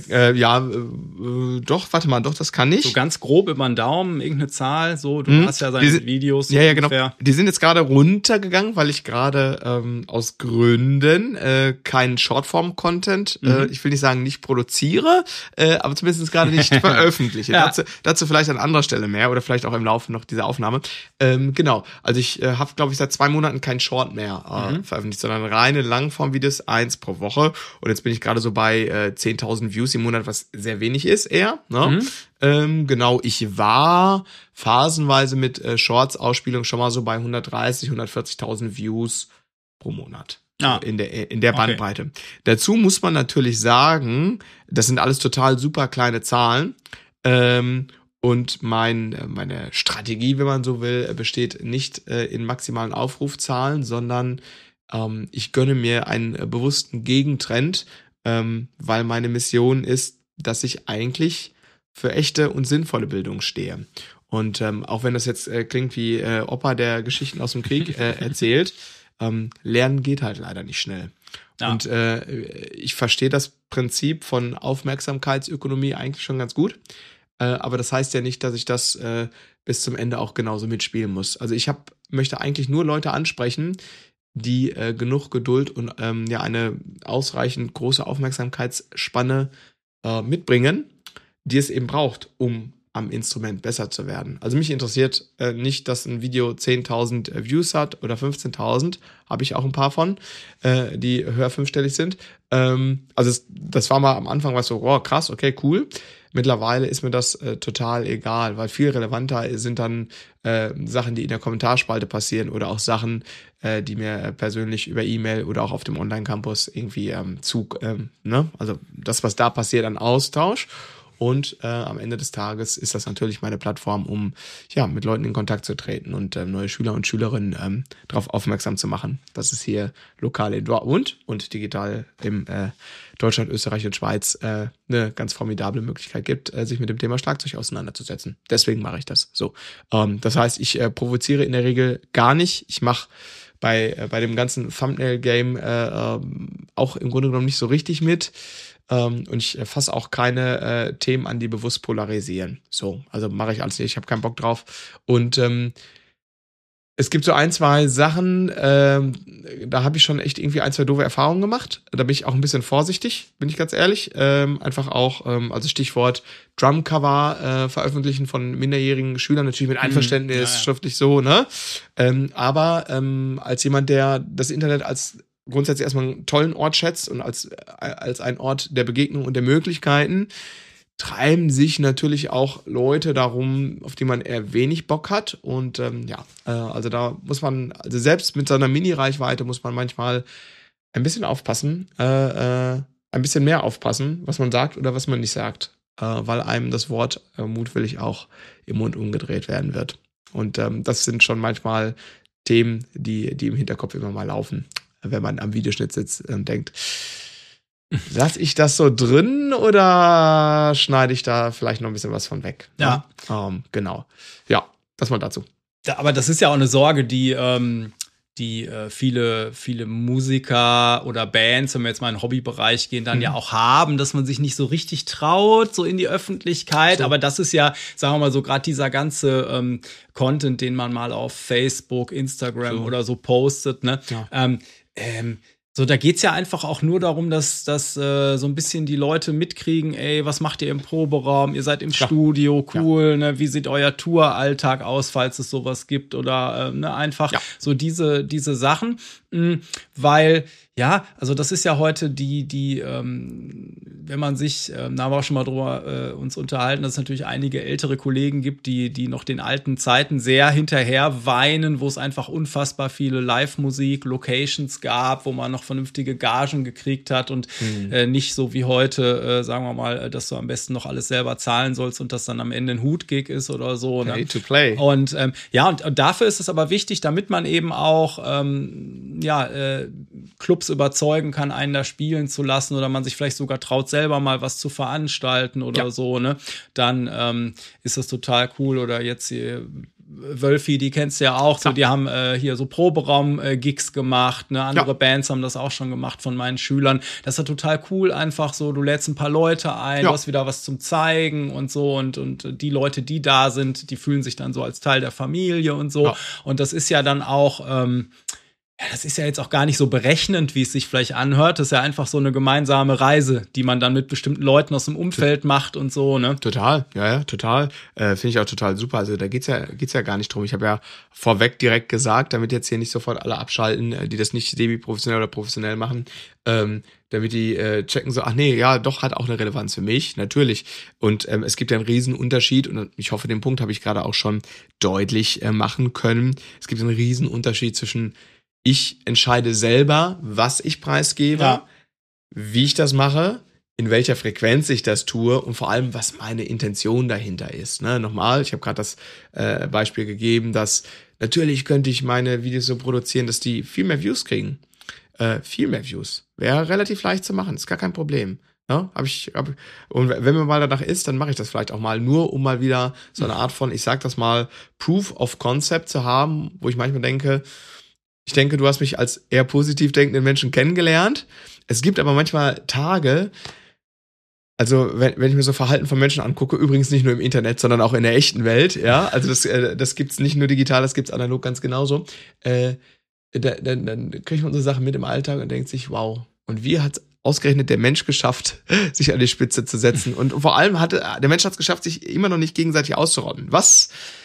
doch, warte mal, doch, das kann ich. So ganz grob über den Daumen, irgendeine Zahl, so, du hast ja seine Videos. Ja, genau. Die sind jetzt gerade runtergegangen, weil ich gerade aus Gründen keinen Shortform-Content, ich will nicht sagen nicht produziere, aber zumindest gerade nicht veröffentliche. Ja. Dazu vielleicht an anderer Stelle mehr oder vielleicht auch im Laufe noch dieser Aufnahme. Genau, also ich habe, glaube ich, seit 2 Monaten kein Short mehr veröffentlicht, sondern reine Langform-Videos, 1 pro Woche. Und jetzt bin ich gerade so bei 10.000 Views im Monat, was sehr wenig ist eher. Ne? Genau, ich war phasenweise mit Shorts-Ausspielung schon mal so bei 130.000, 140.000 Views pro Monat. In der Bandbreite. Okay. Dazu muss man natürlich sagen, das sind alles total super kleine Zahlen. Und meine Strategie, wenn man so will, besteht nicht in maximalen Aufrufzahlen, sondern ich gönne mir einen bewussten Gegentrend, weil meine Mission ist, dass ich eigentlich für echte und sinnvolle Bildung stehe. Und auch wenn das jetzt klingt wie Opa, der Geschichten aus dem Krieg erzählt, Lernen geht halt leider nicht schnell. Ja. Und ich verstehe das Prinzip von Aufmerksamkeitsökonomie eigentlich schon ganz gut. Aber das heißt ja nicht, dass ich das bis zum Ende auch genauso mitspielen muss. Also ich möchte eigentlich nur Leute ansprechen, die genug Geduld und eine ausreichend große Aufmerksamkeitsspanne mitbringen, die es eben braucht, um am Instrument besser zu werden. Also mich interessiert nicht, dass ein Video 10.000 Views hat oder 15.000, habe ich auch ein paar von, die höher fünfstellig sind. Also das war mal am Anfang was so, oh krass, okay, cool. mittlerweile ist mir das total egal, weil viel relevanter sind dann Sachen, die in der Kommentarspalte passieren oder auch Sachen, die mir persönlich über E-Mail oder auch auf dem Online-Campus irgendwie ne? Also das, was da passiert an Austausch. Und am Ende des Tages ist das natürlich meine Plattform, um mit Leuten in Kontakt zu treten und neue Schüler und Schülerinnen darauf aufmerksam zu machen, dass es hier lokal in Dortmund und digital im Deutschland, Österreich und Schweiz eine ganz formidable Möglichkeit gibt, sich mit dem Thema Schlagzeug auseinanderzusetzen. Deswegen mache ich das so. Das heißt, ich provoziere in der Regel gar nicht. Ich mache bei dem ganzen Thumbnail-Game auch im Grunde genommen nicht so richtig mit. Und ich fasse auch keine Themen an, die bewusst polarisieren. So, also mache ich alles nicht. Ich habe keinen Bock drauf. Und es gibt so 1, 2 Sachen, da habe ich schon echt irgendwie 1, 2 doofe Erfahrungen gemacht. Da bin ich auch ein bisschen vorsichtig, bin ich ganz ehrlich. Einfach auch, also Stichwort Drumcover veröffentlichen von minderjährigen Schülern, natürlich mit Einverständnis, schriftlich so, ne? Aber als jemand, der das Internet als grundsätzlich erstmal einen tollen Ort schätzt und als ein Ort der Begegnung und der Möglichkeiten, treiben sich natürlich auch Leute darum, auf die man eher wenig Bock hat. Und also da muss man, also selbst mit seiner Mini-Reichweite muss man manchmal ein bisschen aufpassen, ein bisschen mehr aufpassen, was man sagt oder was man nicht sagt, weil einem das Wort mutwillig auch im Mund umgedreht werden wird. Und das sind schon manchmal Themen, die im Hinterkopf immer mal laufen, wenn man am Videoschnitt sitzt und denkt, lass ich das so drin oder schneide ich da vielleicht noch ein bisschen was von weg? Ja. Genau. Ja, das mal dazu. Ja, aber das ist ja auch eine Sorge, die viele Musiker oder Bands, wenn wir jetzt mal in den Hobbybereich gehen, dann ja auch haben, dass man sich nicht so richtig traut, so in die Öffentlichkeit. So. Aber das ist ja, sagen wir mal so, gerade dieser ganze Content, den man mal auf Facebook, Instagram oder so postet, ne? Ja. So, da geht's ja einfach auch nur darum, dass so ein bisschen die Leute mitkriegen, ey, was macht ihr im Proberaum? Ihr seid im Studio, cool, ne? Wie sieht euer Touralltag aus, falls es sowas gibt? Oder einfach so diese Sachen. Weil, also das ist ja heute wenn man sich, da haben wir auch schon mal drüber uns unterhalten, dass es natürlich einige ältere Kollegen gibt, die noch den alten Zeiten sehr hinterher weinen, wo es einfach unfassbar viele Live-Musik-Locations gab, wo man noch vernünftige Gagen gekriegt hat und nicht so wie heute, sagen wir mal, dass du am besten noch alles selber zahlen sollst und das dann am Ende ein Hut-Gig ist oder so. Pay to play. Und und dafür ist es aber wichtig, damit man eben auch Clubs überzeugen kann, einen da spielen zu lassen oder man sich vielleicht sogar traut, selber mal was zu veranstalten oder so, ne? Dann ist das total cool. Oder jetzt hier Wölfi, die kennst du ja auch, so, die haben hier so Proberaum-Gigs gemacht, ne? Andere Bands haben das auch schon gemacht von meinen Schülern. Das ist ja total cool, einfach so, du lädst ein paar Leute ein, du hast wieder was zum Zeigen und so und die Leute, die da sind, die fühlen sich dann so als Teil der Familie und so. Ja. Und das ist ja dann auch das ist ja jetzt auch gar nicht so berechnend, wie es sich vielleicht anhört. Das ist ja einfach so eine gemeinsame Reise, die man dann mit bestimmten Leuten aus dem Umfeld macht und so, ne? Total, total. Finde ich auch total super. Also da geht's ja gar nicht drum. Ich habe ja vorweg direkt gesagt, damit jetzt hier nicht sofort alle abschalten, die das nicht semi-professionell oder professionell machen, damit die checken so, ach nee, ja, doch, hat auch eine Relevanz für mich, natürlich. Und es gibt ja einen riesen Unterschied und ich hoffe, den Punkt habe ich gerade auch schon deutlich machen können. Es gibt einen riesen Unterschied zwischen ich entscheide selber, was ich preisgebe, wie ich das mache, in welcher Frequenz ich das tue und vor allem, was meine Intention dahinter ist. Ne? Nochmal, ich habe gerade das Beispiel gegeben, dass natürlich könnte ich meine Videos so produzieren, dass die viel mehr Views kriegen. Viel mehr Views. Wäre relativ leicht zu machen, ist gar kein Problem. Ja, und wenn mir mal danach ist, dann mache ich das vielleicht auch mal, nur um mal wieder so eine Art von, ich sag das mal, Proof of Concept zu haben, wo ich manchmal denke, du hast mich als eher positiv denkenden Menschen kennengelernt. Es gibt aber manchmal Tage, also wenn ich mir so Verhalten von Menschen angucke, übrigens nicht nur im Internet, sondern auch in der echten Welt, ja, also das gibt's nicht nur digital, das gibt's analog ganz genauso, dann kriegt man so Sachen mit im Alltag und denkt sich, wow, und wie hat ausgerechnet der Mensch geschafft, sich an die Spitze zu setzen und vor allem der Mensch hat es geschafft, sich immer noch nicht gegenseitig auszurotten. Was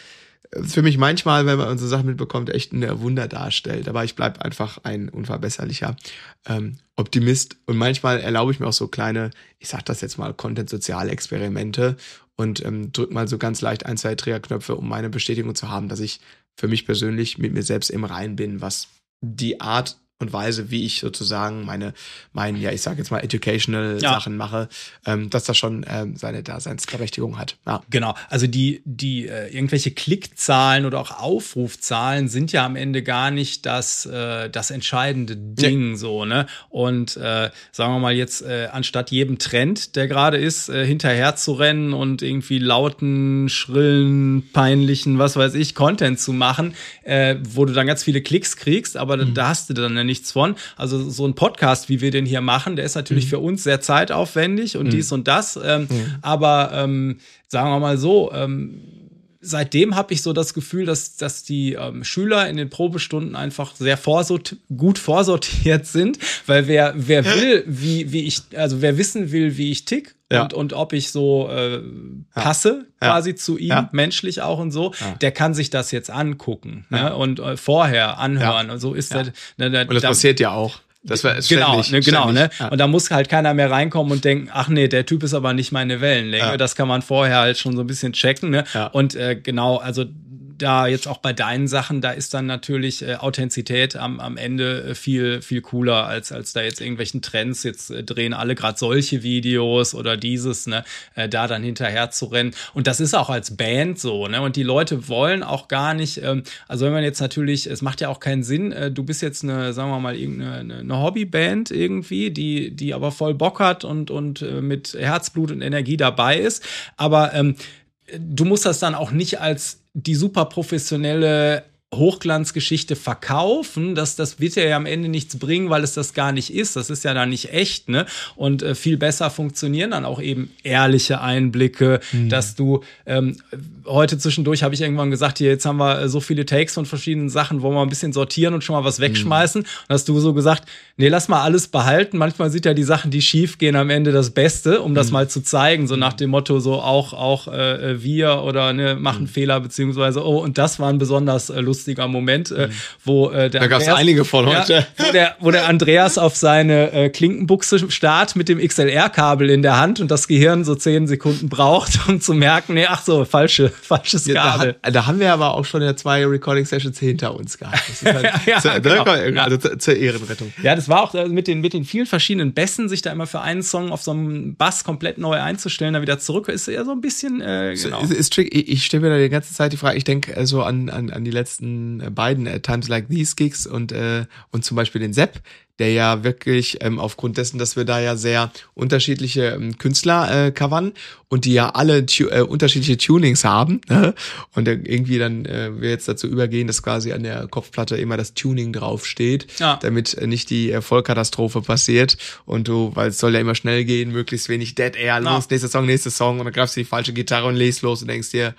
für mich manchmal, wenn man so Sachen mitbekommt, echt ein Wunder darstellt. Aber ich bleibe einfach ein unverbesserlicher Optimist. Und manchmal erlaube ich mir auch so kleine, ich sag das jetzt mal, Content-Sozialexperimente und drück mal so ganz leicht 1, 2 Triggerknöpfe, um meine Bestätigung zu haben, dass ich für mich persönlich mit mir selbst im Reinen bin, was die Art und Weise, wie ich sozusagen ja, ich sage jetzt mal educational Sachen mache, dass das schon seine Daseinsberechtigung hat. Ja. Genau, also die irgendwelche Klickzahlen oder auch Aufrufzahlen sind ja am Ende gar nicht das entscheidende Ding, so, ne? Und sagen wir mal jetzt, anstatt jedem Trend, der gerade ist, hinterher zu rennen und irgendwie lauten, schrillen, peinlichen, was weiß ich, Content zu machen, wo du dann ganz viele Klicks kriegst, aber da hast du dann ja nichts von. Also so ein Podcast, wie wir den hier machen, der ist natürlich für uns sehr zeitaufwendig und dies und das. Aber sagen wir mal so, seitdem habe ich so das Gefühl, dass die Schüler in den Probestunden einfach sehr gut vorsortiert sind, weil wer will, wer wissen will, wie ich tick, und ob ich so passe quasi zu ihm, menschlich auch und so, der kann sich das jetzt angucken, ne? Und vorher anhören. Und so ist das. Und das passiert ja auch. Das war ständig. Genau, ne? Ja. Und da muss halt keiner mehr reinkommen und denken, ach nee, der Typ ist aber nicht meine Wellenlänge. Ja. Das kann man vorher halt schon so ein bisschen checken, ne? Ja. Und genau, also da jetzt auch bei deinen Sachen, da ist dann natürlich Authentizität am Ende viel, viel cooler als da jetzt irgendwelchen Trends. Jetzt drehen alle gerade solche Videos oder dieses, ne, da dann hinterher zu rennen. Und das ist auch als Band so, ne? Und die Leute wollen auch gar nicht, also wenn man jetzt natürlich, es macht ja auch keinen Sinn, du bist jetzt sagen wir mal, irgendeine Hobbyband irgendwie, die aber voll Bock hat und mit Herzblut und Energie dabei ist. Aber du musst das dann auch nicht als die super professionelle Hochglanzgeschichte verkaufen, das wird ja am Ende nichts bringen, weil es das gar nicht ist. Das ist ja dann nicht echt, ne? Und viel besser funktionieren dann auch eben ehrliche Einblicke, dass du heute zwischendurch habe ich irgendwann gesagt, hier, jetzt haben wir so viele Takes von verschiedenen Sachen, wollen wir ein bisschen sortieren und schon mal was wegschmeißen. Und hast du so gesagt, nee, lass mal alles behalten. Manchmal sind ja die Sachen, die schief gehen, am Ende das Beste, um das mal zu zeigen, so nach dem Motto, so auch wir oder ne, machen Fehler, beziehungsweise, oh, und das war ein besonders lustiger Moment, wo der da gab es einige von heute. Wo der Andreas auf seine Klinkenbuchse starrt mit dem XLR-Kabel in der Hand und das Gehirn so 10 Sekunden braucht, um zu merken, nee, ach so, falsches Kabel. Da haben wir aber auch schon 2 Recording-Sessions hinter uns gehabt. Das ist halt zur Ehrenrettung. Ja, das war auch mit den vielen verschiedenen Bässen, sich da immer für einen Song auf so einem Bass komplett neu einzustellen, da wieder zurück, ist ja so ein bisschen, genau. Ist tricky. Ich stelle mir da die ganze Zeit die Frage, ich denke so an die letzten beiden Times Like These Gigs und zum Beispiel den Sepp, der ja wirklich aufgrund dessen, dass wir da ja sehr unterschiedliche Künstler covern und die ja alle unterschiedliche Tunings haben, ne? Und irgendwie dann wir jetzt dazu übergehen, dass quasi an der Kopfplatte immer das Tuning draufsteht, damit nicht die Vollkatastrophe passiert und weil es soll ja immer schnell gehen, möglichst wenig Dead Air, los, nächster Song und dann greifst du die falsche Gitarre und legst los und denkst dir.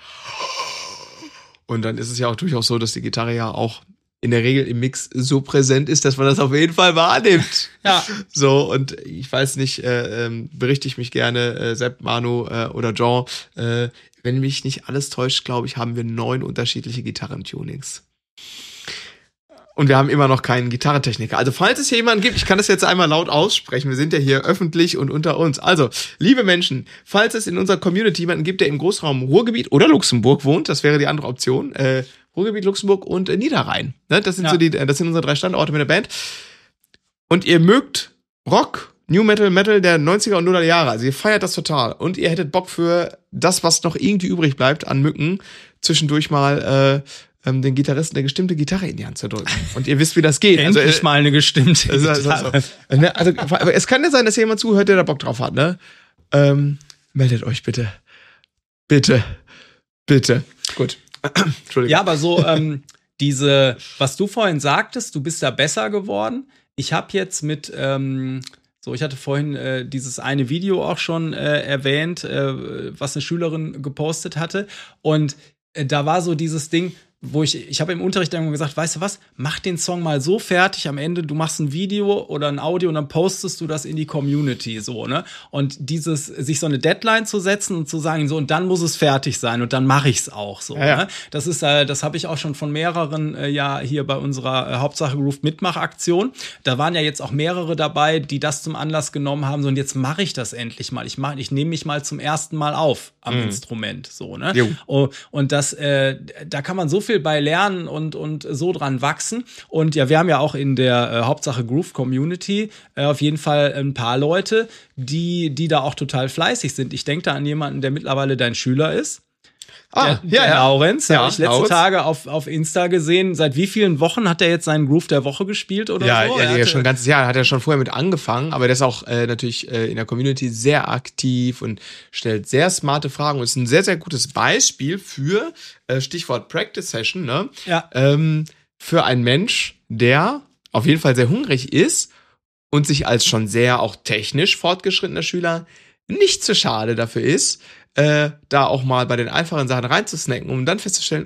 Und dann ist es ja auch durchaus so, dass die Gitarre ja auch in der Regel im Mix so präsent ist, dass man das auf jeden Fall wahrnimmt. Ja. So, und ich weiß nicht, berichte ich mich gerne, Sepp, Manu oder Jean, wenn mich nicht alles täuscht, glaube ich, haben wir 9 unterschiedliche Gitarrentunings. Und wir haben immer noch keinen Gitarrentechniker. Also falls es hier jemanden gibt, ich kann das jetzt einmal laut aussprechen, wir sind ja hier öffentlich und unter uns. Also, liebe Menschen, falls es in unserer Community jemanden gibt, der im Großraum Ruhrgebiet oder Luxemburg wohnt, das wäre die andere Option, Ruhrgebiet, Luxemburg und Niederrhein. Ne? Das sind das sind unsere 3 Standorte mit der Band. Und ihr mögt Rock, New Metal, Metal der 90er und 0er Jahre. Also ihr feiert das total. Und ihr hättet Bock für das, was noch irgendwie übrig bleibt an Mücken, zwischendurch mal den Gitarristen eine gestimmte Gitarre in die Hand zu drücken. Und ihr wisst, wie das geht. Endlich mal eine gestimmte Gitarre. Aber es kann ja sein, dass jemand zuhört, der da Bock drauf hat, ne? Meldet euch bitte. Bitte. Gut. Entschuldigung. Ja, aber so was du vorhin sagtest, du bist da besser geworden. Ich habe jetzt mit ich hatte vorhin dieses eine Video auch schon erwähnt, was eine Schülerin gepostet hatte. Und da war so dieses Ding, wo ich habe im Unterricht irgendwann gesagt, weißt du was, mach den Song mal so fertig, am Ende du machst ein Video oder ein Audio und dann postest du das in die Community, so, ne? Und sich so eine Deadline zu setzen und zu sagen, so, und dann muss es fertig sein und dann mache ich's auch, so, ja. Ne? Das habe ich auch schon von mehreren, hier bei unserer Hauptsache Groove Mitmachaktion. Da waren ja jetzt auch mehrere dabei, die das zum Anlass genommen haben, so, und jetzt mache ich das endlich mal. Ich nehme mich mal zum ersten Mal auf am Instrument, so, ne? Und das, da kann man so viel bei lernen und so dran wachsen. Und ja, wir haben ja auch in der Hauptsache Groove Community auf jeden Fall ein paar Leute, die da auch total fleißig sind. Ich denke da an jemanden, der mittlerweile dein Schüler ist. Der Laurenz, habe ich letzte Tage auf Insta gesehen. Seit wie vielen Wochen hat er jetzt seinen Groove der Woche gespielt oder so? Ja, schon ein ganzes Jahr. Hat er schon vorher mit angefangen, aber der ist auch natürlich in der Community sehr aktiv und stellt sehr smarte Fragen und ist ein sehr, sehr gutes Beispiel für Stichwort Practice Session, ne? Ja. Für einen Mensch, der auf jeden Fall sehr hungrig ist und sich als schon sehr auch technisch fortgeschrittener Schüler nicht zu schade dafür ist, da auch mal bei den einfachen Sachen reinzusnacken, um dann festzustellen,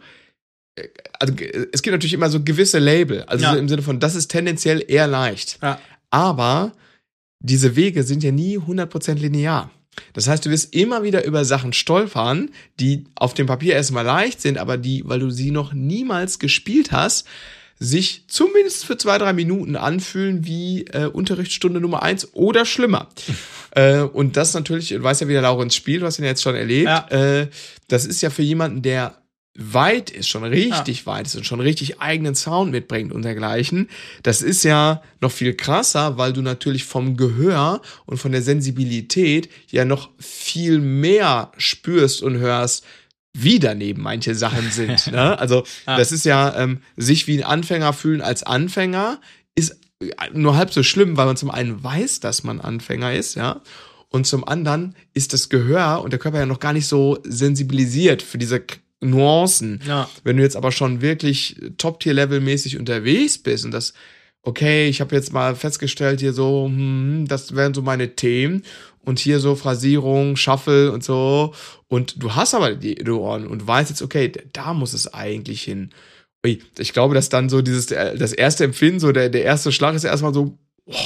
also es gibt natürlich immer so gewisse Label, also so im Sinne von, das ist tendenziell eher leicht. Ja. Aber diese Wege sind ja nie 100% linear. Das heißt, du wirst immer wieder über Sachen stolpern, die auf dem Papier erstmal leicht sind, aber die, weil du sie noch niemals gespielt hast, sich zumindest für 2-3 Minuten anfühlen wie Unterrichtsstunde Nummer 1 oder schlimmer. Und das natürlich, du weißt ja, wie der Laurenz spielt, du hast ihn ja jetzt schon erlebt. Ja. Das ist ja für jemanden, der weit ist, schon richtig weit ist und schon richtig eigenen Sound mitbringt und dergleichen. Das ist ja noch viel krasser, weil du natürlich vom Gehör und von der Sensibilität ja noch viel mehr spürst und hörst, wie daneben manche Sachen sind. Ne? Also das ist ja, sich wie ein Anfänger fühlen als Anfänger ist nur halb so schlimm, weil man zum einen weiß, dass man Anfänger ist, ja, und zum anderen ist das Gehör und der Körper ja noch gar nicht so sensibilisiert für diese Nuancen. Ja. Wenn du jetzt aber schon wirklich Top-Tier-Level-mäßig unterwegs bist und das, okay, ich habe jetzt mal festgestellt hier so, das wären so meine Themen und hier so Phrasierung, Shuffle und so und du hast aber die Ohren und weißt jetzt, okay, da muss es eigentlich hin. Ich glaube, dass dann so das erste Empfinden, so der erste Schlag ist ja erstmal so,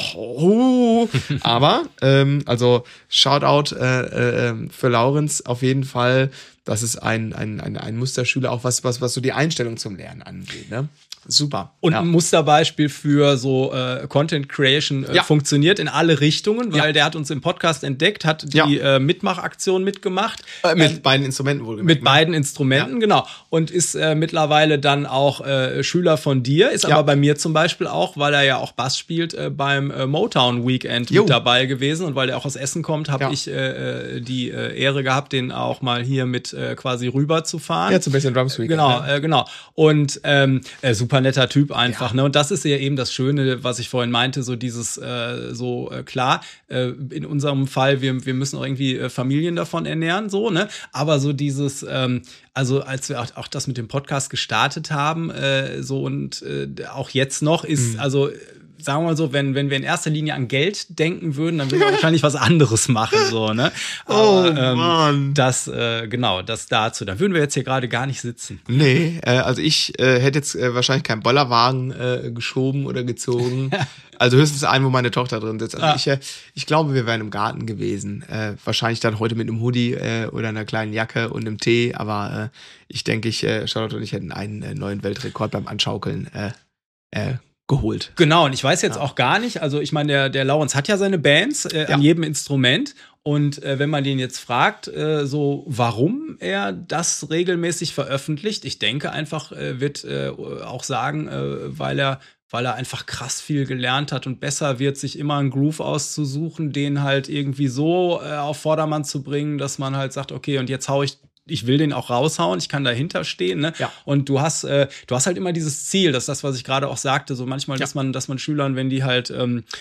aber, also Shoutout für Laurenz auf jeden Fall, das ist ein Musterschüler, auch was so die Einstellung zum Lernen angeht, ne? Super. Und ein Musterbeispiel für so Content Creation funktioniert in alle Richtungen, weil der hat uns im Podcast entdeckt, hat die Mitmachaktion mitgemacht. Mit beiden Instrumenten wohlgemerkt. Mit beiden Instrumenten, genau. Und ist mittlerweile dann auch Schüler von dir, ist aber bei mir zum Beispiel auch, weil er ja auch Bass spielt, beim Motown Weekend mit dabei gewesen. Und weil er auch aus Essen kommt, habe ich die Ehre gehabt, den auch mal hier mit quasi rüber zu fahren. Ja, zum bisschen Drums Weekend. Genau, genau. Und super netter Typ einfach, ne? Und das ist ja eben das Schöne, was ich vorhin meinte, so dieses klar, in unserem Fall, wir müssen auch irgendwie Familien davon ernähren, so, ne? Aber so dieses, also als wir auch das mit dem Podcast gestartet haben, so und auch jetzt noch ist, also sagen wir mal so, wenn wir in erster Linie an Geld denken würden, dann würden wir wahrscheinlich was anderes machen, so, ne? Aber, Mann. Das dazu. Da würden wir jetzt hier gerade gar nicht sitzen. Nee, also ich hätte jetzt wahrscheinlich keinen Bollerwagen geschoben oder gezogen. Also höchstens einen, wo meine Tochter drin sitzt. Also ich glaube, wir wären im Garten gewesen. Wahrscheinlich dann heute mit einem Hoodie oder einer kleinen Jacke und einem Tee. Aber ich denke, Charlotte und ich hätten einen neuen Weltrekord beim Anschaukeln geholt. Genau, und ich weiß jetzt auch gar nicht, also ich meine, der Laurenz hat ja seine Bands an jedem Instrument und wenn man den jetzt fragt, so warum er das regelmäßig veröffentlicht, ich denke einfach, wird auch sagen, weil er einfach krass viel gelernt hat und besser wird, sich immer einen Groove auszusuchen, den halt irgendwie so auf Vordermann zu bringen, dass man halt sagt, okay, und jetzt ich will den auch raushauen, ich kann dahinter stehen, ne? Ja. Und du hast halt immer dieses Ziel, das ist das, was ich gerade auch sagte, so manchmal, dass man Schülern, wenn die halt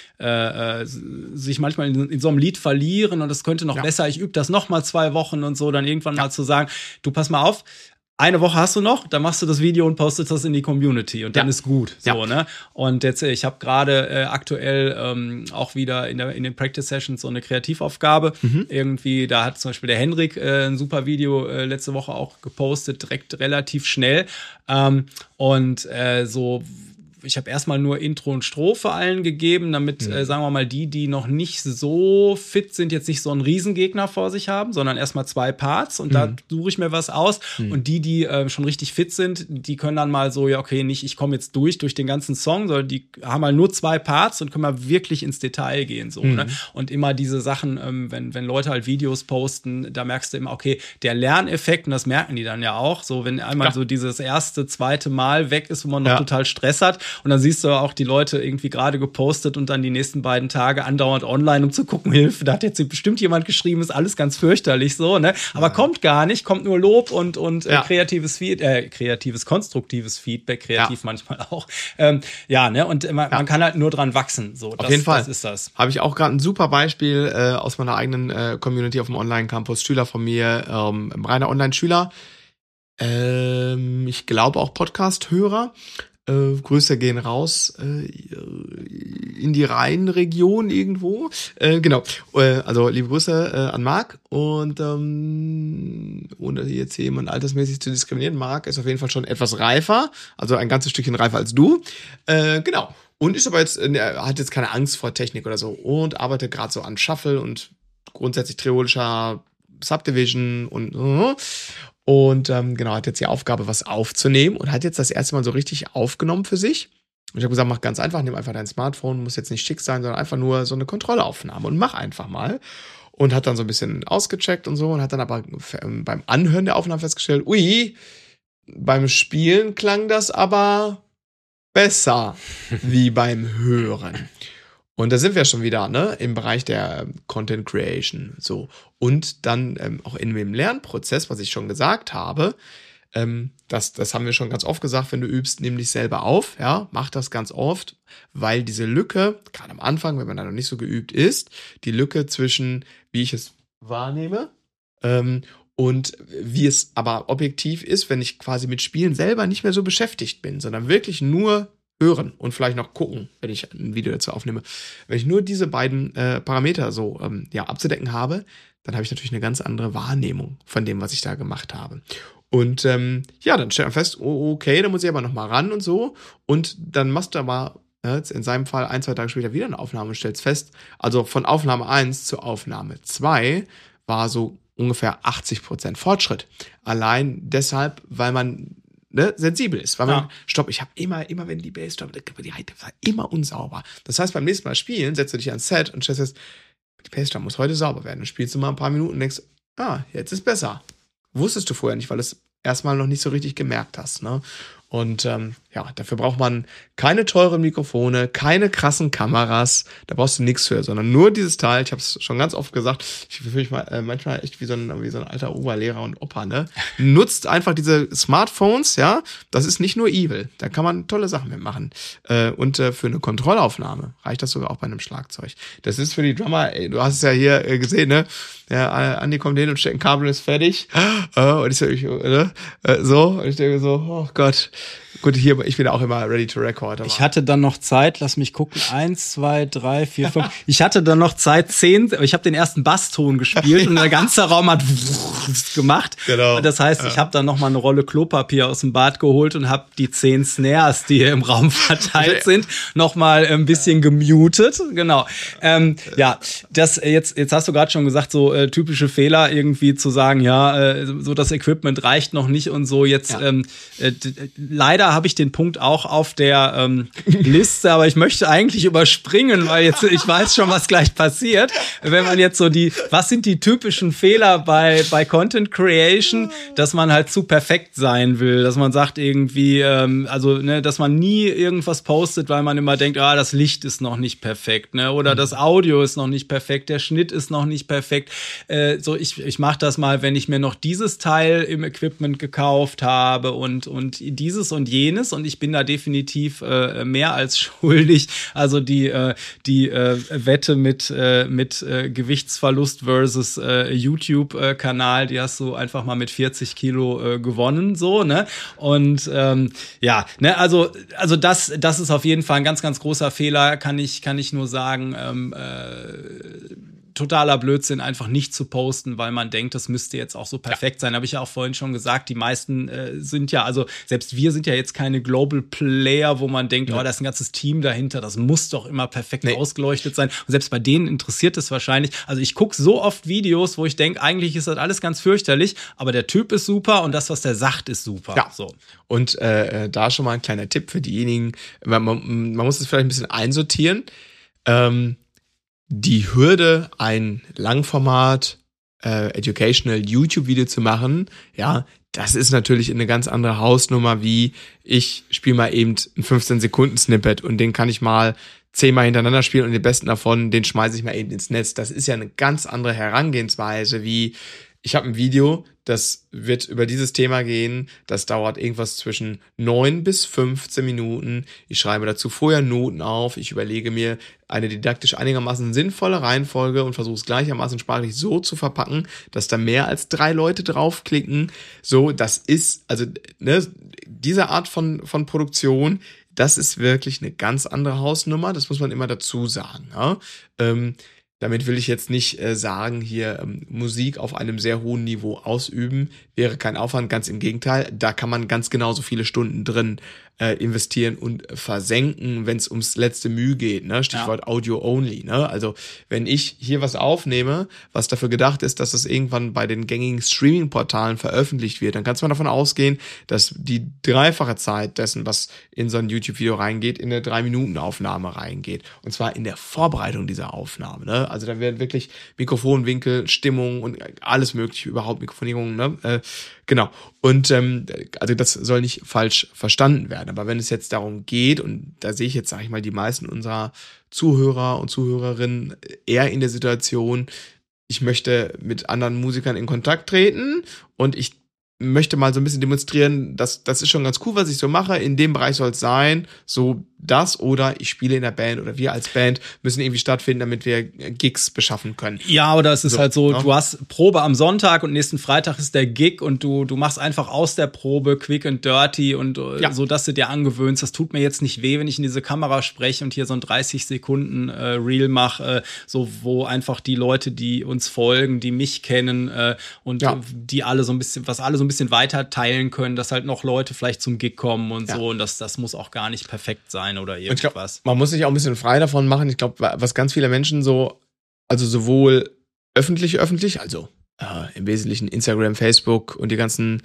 sich manchmal in so einem Lied verlieren und es könnte noch besser, ich übe das noch mal 2 Wochen und so, dann irgendwann mal zu sagen, du pass mal auf, eine Woche hast du noch, dann machst du das Video und postest das in die Community und dann ist gut. So, ne? Und jetzt, ich habe gerade aktuell auch wieder in den Practice-Sessions so eine Kreativaufgabe. Irgendwie, da hat zum Beispiel der Henrik ein super Video letzte Woche auch gepostet, direkt relativ schnell. Ich habe erstmal nur Intro und Strophe allen gegeben, damit, sagen wir mal, die noch nicht so fit sind, jetzt nicht so einen Riesengegner vor sich haben, sondern erstmal 2 Parts und da suche ich mir was aus. Und die schon richtig fit sind, die können dann mal so, ja, okay, nicht, ich komme jetzt durch den ganzen Song, sondern die haben halt nur 2 Parts und können mal wirklich ins Detail gehen. So, ne? Und immer diese Sachen, wenn Leute halt Videos posten, da merkst du immer, okay, der Lerneffekt, und das merken die dann ja auch, so, wenn einmal so dieses erste, zweite Mal weg ist, wo man noch total Stress hat. Und dann siehst du auch die Leute irgendwie gerade gepostet und dann die nächsten beiden Tage andauernd online, um zu gucken, Hilfe, da hat jetzt bestimmt jemand geschrieben, ist alles ganz fürchterlich so, ne? Aber kommt gar nicht, kommt nur Lob und kreatives, konstruktives Feedback, kreativ manchmal auch. Ne? Und man kann halt nur dran wachsen. So, auf jeden Fall. Das ist das. Habe ich auch gerade ein super Beispiel aus meiner eigenen Community auf dem Online-Campus. Schüler von mir, reiner Online-Schüler. Ich glaube auch Podcast-Hörer. Grüße gehen raus in die Rheinregion irgendwo. Genau. Also liebe Grüße an Marc. Und ohne jetzt hier jemanden altersmäßig zu diskriminieren, Marc ist auf jeden Fall schon etwas reifer. Also ein ganzes Stückchen reifer als du. Genau. Und ist aber jetzt, hat jetzt keine Angst vor Technik oder so. Und arbeitet gerade so an Shuffle und grundsätzlich triolischer Subdivision und genau, hat jetzt die Aufgabe, was aufzunehmen und hat jetzt das erste Mal so richtig aufgenommen für sich. Und ich habe gesagt, mach ganz einfach, nimm einfach dein Smartphone, muss jetzt nicht schick sein, sondern einfach nur so eine Kontrollaufnahme und mach einfach mal. Und hat dann so ein bisschen ausgecheckt und so und hat dann aber beim Anhören der Aufnahme festgestellt, beim Spielen klang das aber besser wie beim Hören. Und da sind wir schon wieder, ne, im Bereich der Content Creation, so. Und dann auch in dem Lernprozess, was ich schon gesagt habe, das haben wir schon ganz oft gesagt, wenn du übst, nimm dich selber auf, ja, mach das ganz oft, weil diese Lücke, gerade am Anfang, wenn man da noch nicht so geübt ist, die Lücke zwischen, wie ich es wahrnehme, und wie es aber objektiv ist, wenn ich quasi mit Spielen selber nicht mehr so beschäftigt bin, sondern wirklich nur hören und vielleicht noch gucken, wenn ich ein Video dazu aufnehme. Wenn ich nur diese beiden Parameter so abzudecken habe, dann habe ich natürlich eine ganz andere Wahrnehmung von dem, was ich da gemacht habe. Und dann stellt man fest, okay, da muss ich aber noch mal ran und so. Und dann machst du aber in seinem Fall 1, 2 Tage später wieder eine Aufnahme und stellst fest, also von Aufnahme 1 zu Aufnahme 2 war so ungefähr 80% Fortschritt. Allein deshalb, weil man sensibel ist, weil man, ich habe immer, wenn die Bassdrum, die war immer unsauber. Das heißt, beim nächsten Mal spielen, setzt du dich ans Set und stellst fest, die Bassdrum muss heute sauber werden. Dann spielst du mal ein paar Minuten und denkst, jetzt ist besser. Wusstest du vorher nicht, weil du es erstmal noch nicht so richtig gemerkt hast, ne? Und dafür braucht man keine teuren Mikrofone, keine krassen Kameras, da brauchst du nichts für, sondern nur dieses Teil. Ich habe es schon ganz oft gesagt, ich fühle mich manchmal echt wie so ein alter Oberlehrer und Opa, ne? Nutzt einfach diese Smartphones, ja, das ist nicht nur evil, da kann man tolle Sachen mitmachen. Und für eine Kontrollaufnahme reicht das sogar auch bei einem Schlagzeug. Das ist für die Drummer, du hast es ja hier gesehen, ne? Ja, Andi kommt hin und steckt ein Kabel und ist fertig. Und ich denke so, oh Gott. Gut, hier, ich bin auch immer ready to record. Ich hatte dann noch Zeit, lass mich gucken, 1, 2, 3, 4, 5. Ich hatte dann noch Zeit, 10, ich habe den ersten Basston gespielt und der ganze Raum hat gemacht. Genau. Das heißt, ich habe dann noch mal eine Rolle Klopapier aus dem Bad geholt und habe die 10 Snares, die hier im Raum verteilt sind, noch mal ein bisschen gemutet. Genau. Jetzt hast du gerade schon gesagt, so typische Fehler irgendwie zu sagen, so das Equipment reicht noch nicht und so. Jetzt leider habe ich den Punkt auch auf der Liste, aber ich möchte eigentlich überspringen, weil jetzt ich weiß schon, was gleich passiert. Wenn man jetzt so was sind die typischen Fehler bei Content Creation, dass man halt zu perfekt sein will, dass man sagt irgendwie, dass man nie irgendwas postet, weil man immer denkt, das Licht ist noch nicht perfekt, ne, oder das Audio ist noch nicht perfekt, der Schnitt ist noch nicht perfekt. Ich mache das mal, wenn ich mir noch dieses Teil im Equipment gekauft habe und dieses und jenes und ich bin da definitiv mehr als schuldig. Also die Wette mit Gewichtsverlust versus YouTube-Kanal, die hast du einfach mal mit 40 Kilo gewonnen, so, ne? Und also das ist auf jeden Fall ein ganz, ganz großer Fehler, kann ich nur sagen, totaler Blödsinn, einfach nicht zu posten, weil man denkt, das müsste jetzt auch so perfekt sein. Habe ich ja auch vorhin schon gesagt, die meisten sind ja, also selbst wir sind ja jetzt keine Global Player, wo man denkt, da ist ein ganzes Team dahinter, das muss doch immer perfekt ausgeleuchtet sein. Und selbst bei denen interessiert es wahrscheinlich. Also ich gucke so oft Videos, wo ich denke, eigentlich ist das alles ganz fürchterlich, aber der Typ ist super und das, was der sagt, ist super. Ja. So. Und da schon mal ein kleiner Tipp für diejenigen, man muss es vielleicht ein bisschen einsortieren. Die Hürde, ein Langformat Educational YouTube-Video zu machen, ja, das ist natürlich eine ganz andere Hausnummer, wie ich spiele mal eben ein 15-Sekunden-Snippet und den kann ich mal 10-mal hintereinander spielen und den besten davon, den schmeiße ich mal eben ins Netz. Das ist ja eine ganz andere Herangehensweise, wie ich habe ein Video, das wird über dieses Thema gehen, das dauert irgendwas zwischen 9 bis 15 Minuten. Ich schreibe dazu vorher Noten auf, ich überlege mir eine didaktisch einigermaßen sinnvolle Reihenfolge und versuche es gleichermaßen sprachlich so zu verpacken, dass da mehr als 3 Leute draufklicken. So, das ist, also ne, diese Art von Produktion, das ist wirklich eine ganz andere Hausnummer, das muss man immer dazu sagen. Ja? Damit will ich jetzt nicht sagen, hier Musik auf einem sehr hohen Niveau ausüben, wäre kein Aufwand, ganz im Gegenteil. Da kann man ganz genauso viele Stunden drin investieren und versenken, wenn es ums letzte Mühe geht, ne? Stichwort Audio only, ne? Also wenn ich hier was aufnehme, was dafür gedacht ist, dass es irgendwann bei den gängigen Streaming-Portalen veröffentlicht wird, dann kannst du davon ausgehen, dass die dreifache Zeit dessen, was in so ein YouTube-Video reingeht, in eine 3-Minuten-Aufnahme reingeht. Und zwar in der Vorbereitung dieser Aufnahme, ne? Also da werden wirklich Mikrofonwinkel, Stimmung und alles mögliche, überhaupt Mikrofonierung, ne? Genau. Und also das soll nicht falsch verstanden werden. Aber wenn es jetzt darum geht, und da sehe ich jetzt, sage ich mal, die meisten unserer Zuhörer und Zuhörerinnen eher in der Situation, ich möchte mit anderen Musikern in Kontakt treten und ich möchte mal so ein bisschen demonstrieren, das ist schon ganz cool, was ich so mache, in dem Bereich soll es sein, so das, oder ich spiele in der Band oder wir als Band müssen irgendwie stattfinden, damit wir Gigs beschaffen können. Ja, oder es ist so, halt so, du hast Probe am Sonntag und nächsten Freitag ist der Gig und du machst einfach aus der Probe quick and dirty und so, dass du dir angewöhnst, das tut mir jetzt nicht weh, wenn ich in diese Kamera spreche und hier so ein 30 Sekunden Reel mache, so wo einfach die Leute, die uns folgen, die mich kennen und die alle so ein bisschen, was alle so ein bisschen weiter teilen können, dass halt noch Leute vielleicht zum Gig kommen und so, und das muss auch gar nicht perfekt sein oder irgendwas. Ich glaub, man muss sich auch ein bisschen frei davon machen. Ich glaube, was ganz viele Menschen so, also sowohl öffentlich, also im Wesentlichen Instagram, Facebook und die ganzen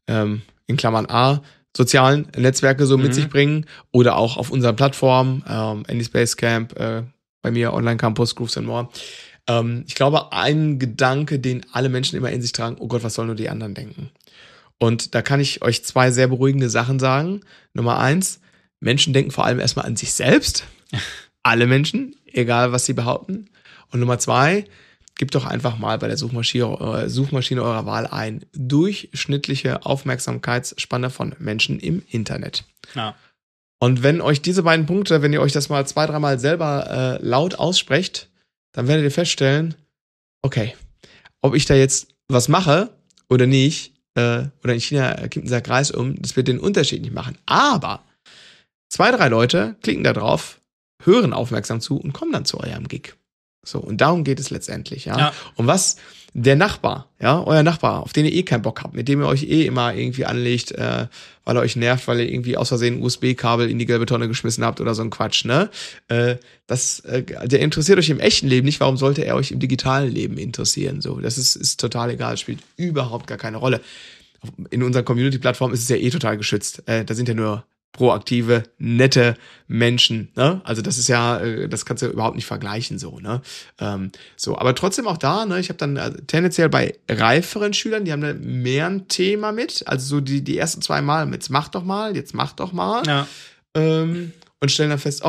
in Klammern A sozialen Netzwerke so mit sich bringen, oder auch auf unseren Plattformen, Andy's Basecamp, bei mir Online Campus, Grooves and More. Ich glaube, ein Gedanke, den alle Menschen immer in sich tragen, oh Gott, was sollen nur die anderen denken? Und da kann ich euch 2 sehr beruhigende Sachen sagen. Nummer 1, Menschen denken vor allem erstmal an sich selbst. Alle Menschen, egal was sie behaupten. Und Nummer 2, gebt doch einfach mal bei der Suchmaschine eurer Wahl ein: durchschnittliche Aufmerksamkeitsspanne von Menschen im Internet. Ja. Und wenn euch diese beiden Punkte, wenn ihr euch das mal 2-3 Mal selber laut aussprecht, dann werdet ihr feststellen, okay, ob ich da jetzt was mache oder nicht, oder in China kippt dieser Kreis um, das wird den Unterschied nicht machen. Aber 2-3 Leute klicken da drauf, hören aufmerksam zu und kommen dann zu eurem Gig. So, und darum geht es letztendlich, ja. Und was der Nachbar, ja, euer Nachbar, auf den ihr keinen Bock habt, mit dem ihr euch immer irgendwie anlegt, weil er euch nervt, weil ihr irgendwie aus Versehen ein USB-Kabel in die gelbe Tonne geschmissen habt oder so ein Quatsch, ne? Der interessiert euch im echten Leben nicht, warum sollte er euch im digitalen Leben interessieren? So, das ist total egal, spielt überhaupt gar keine Rolle. In unserer Community-Plattform ist es ja total geschützt. Da sind ja nur proaktive, nette Menschen, ne? Also das ist ja, das kannst du ja überhaupt nicht vergleichen, so, ne? So, aber trotzdem auch da, ne? Ich habe dann tendenziell bei reiferen Schülern, die haben da mehr ein Thema mit, also so die ersten 2 Mal, jetzt mach doch mal, ja. Und stellen dann fest, oh,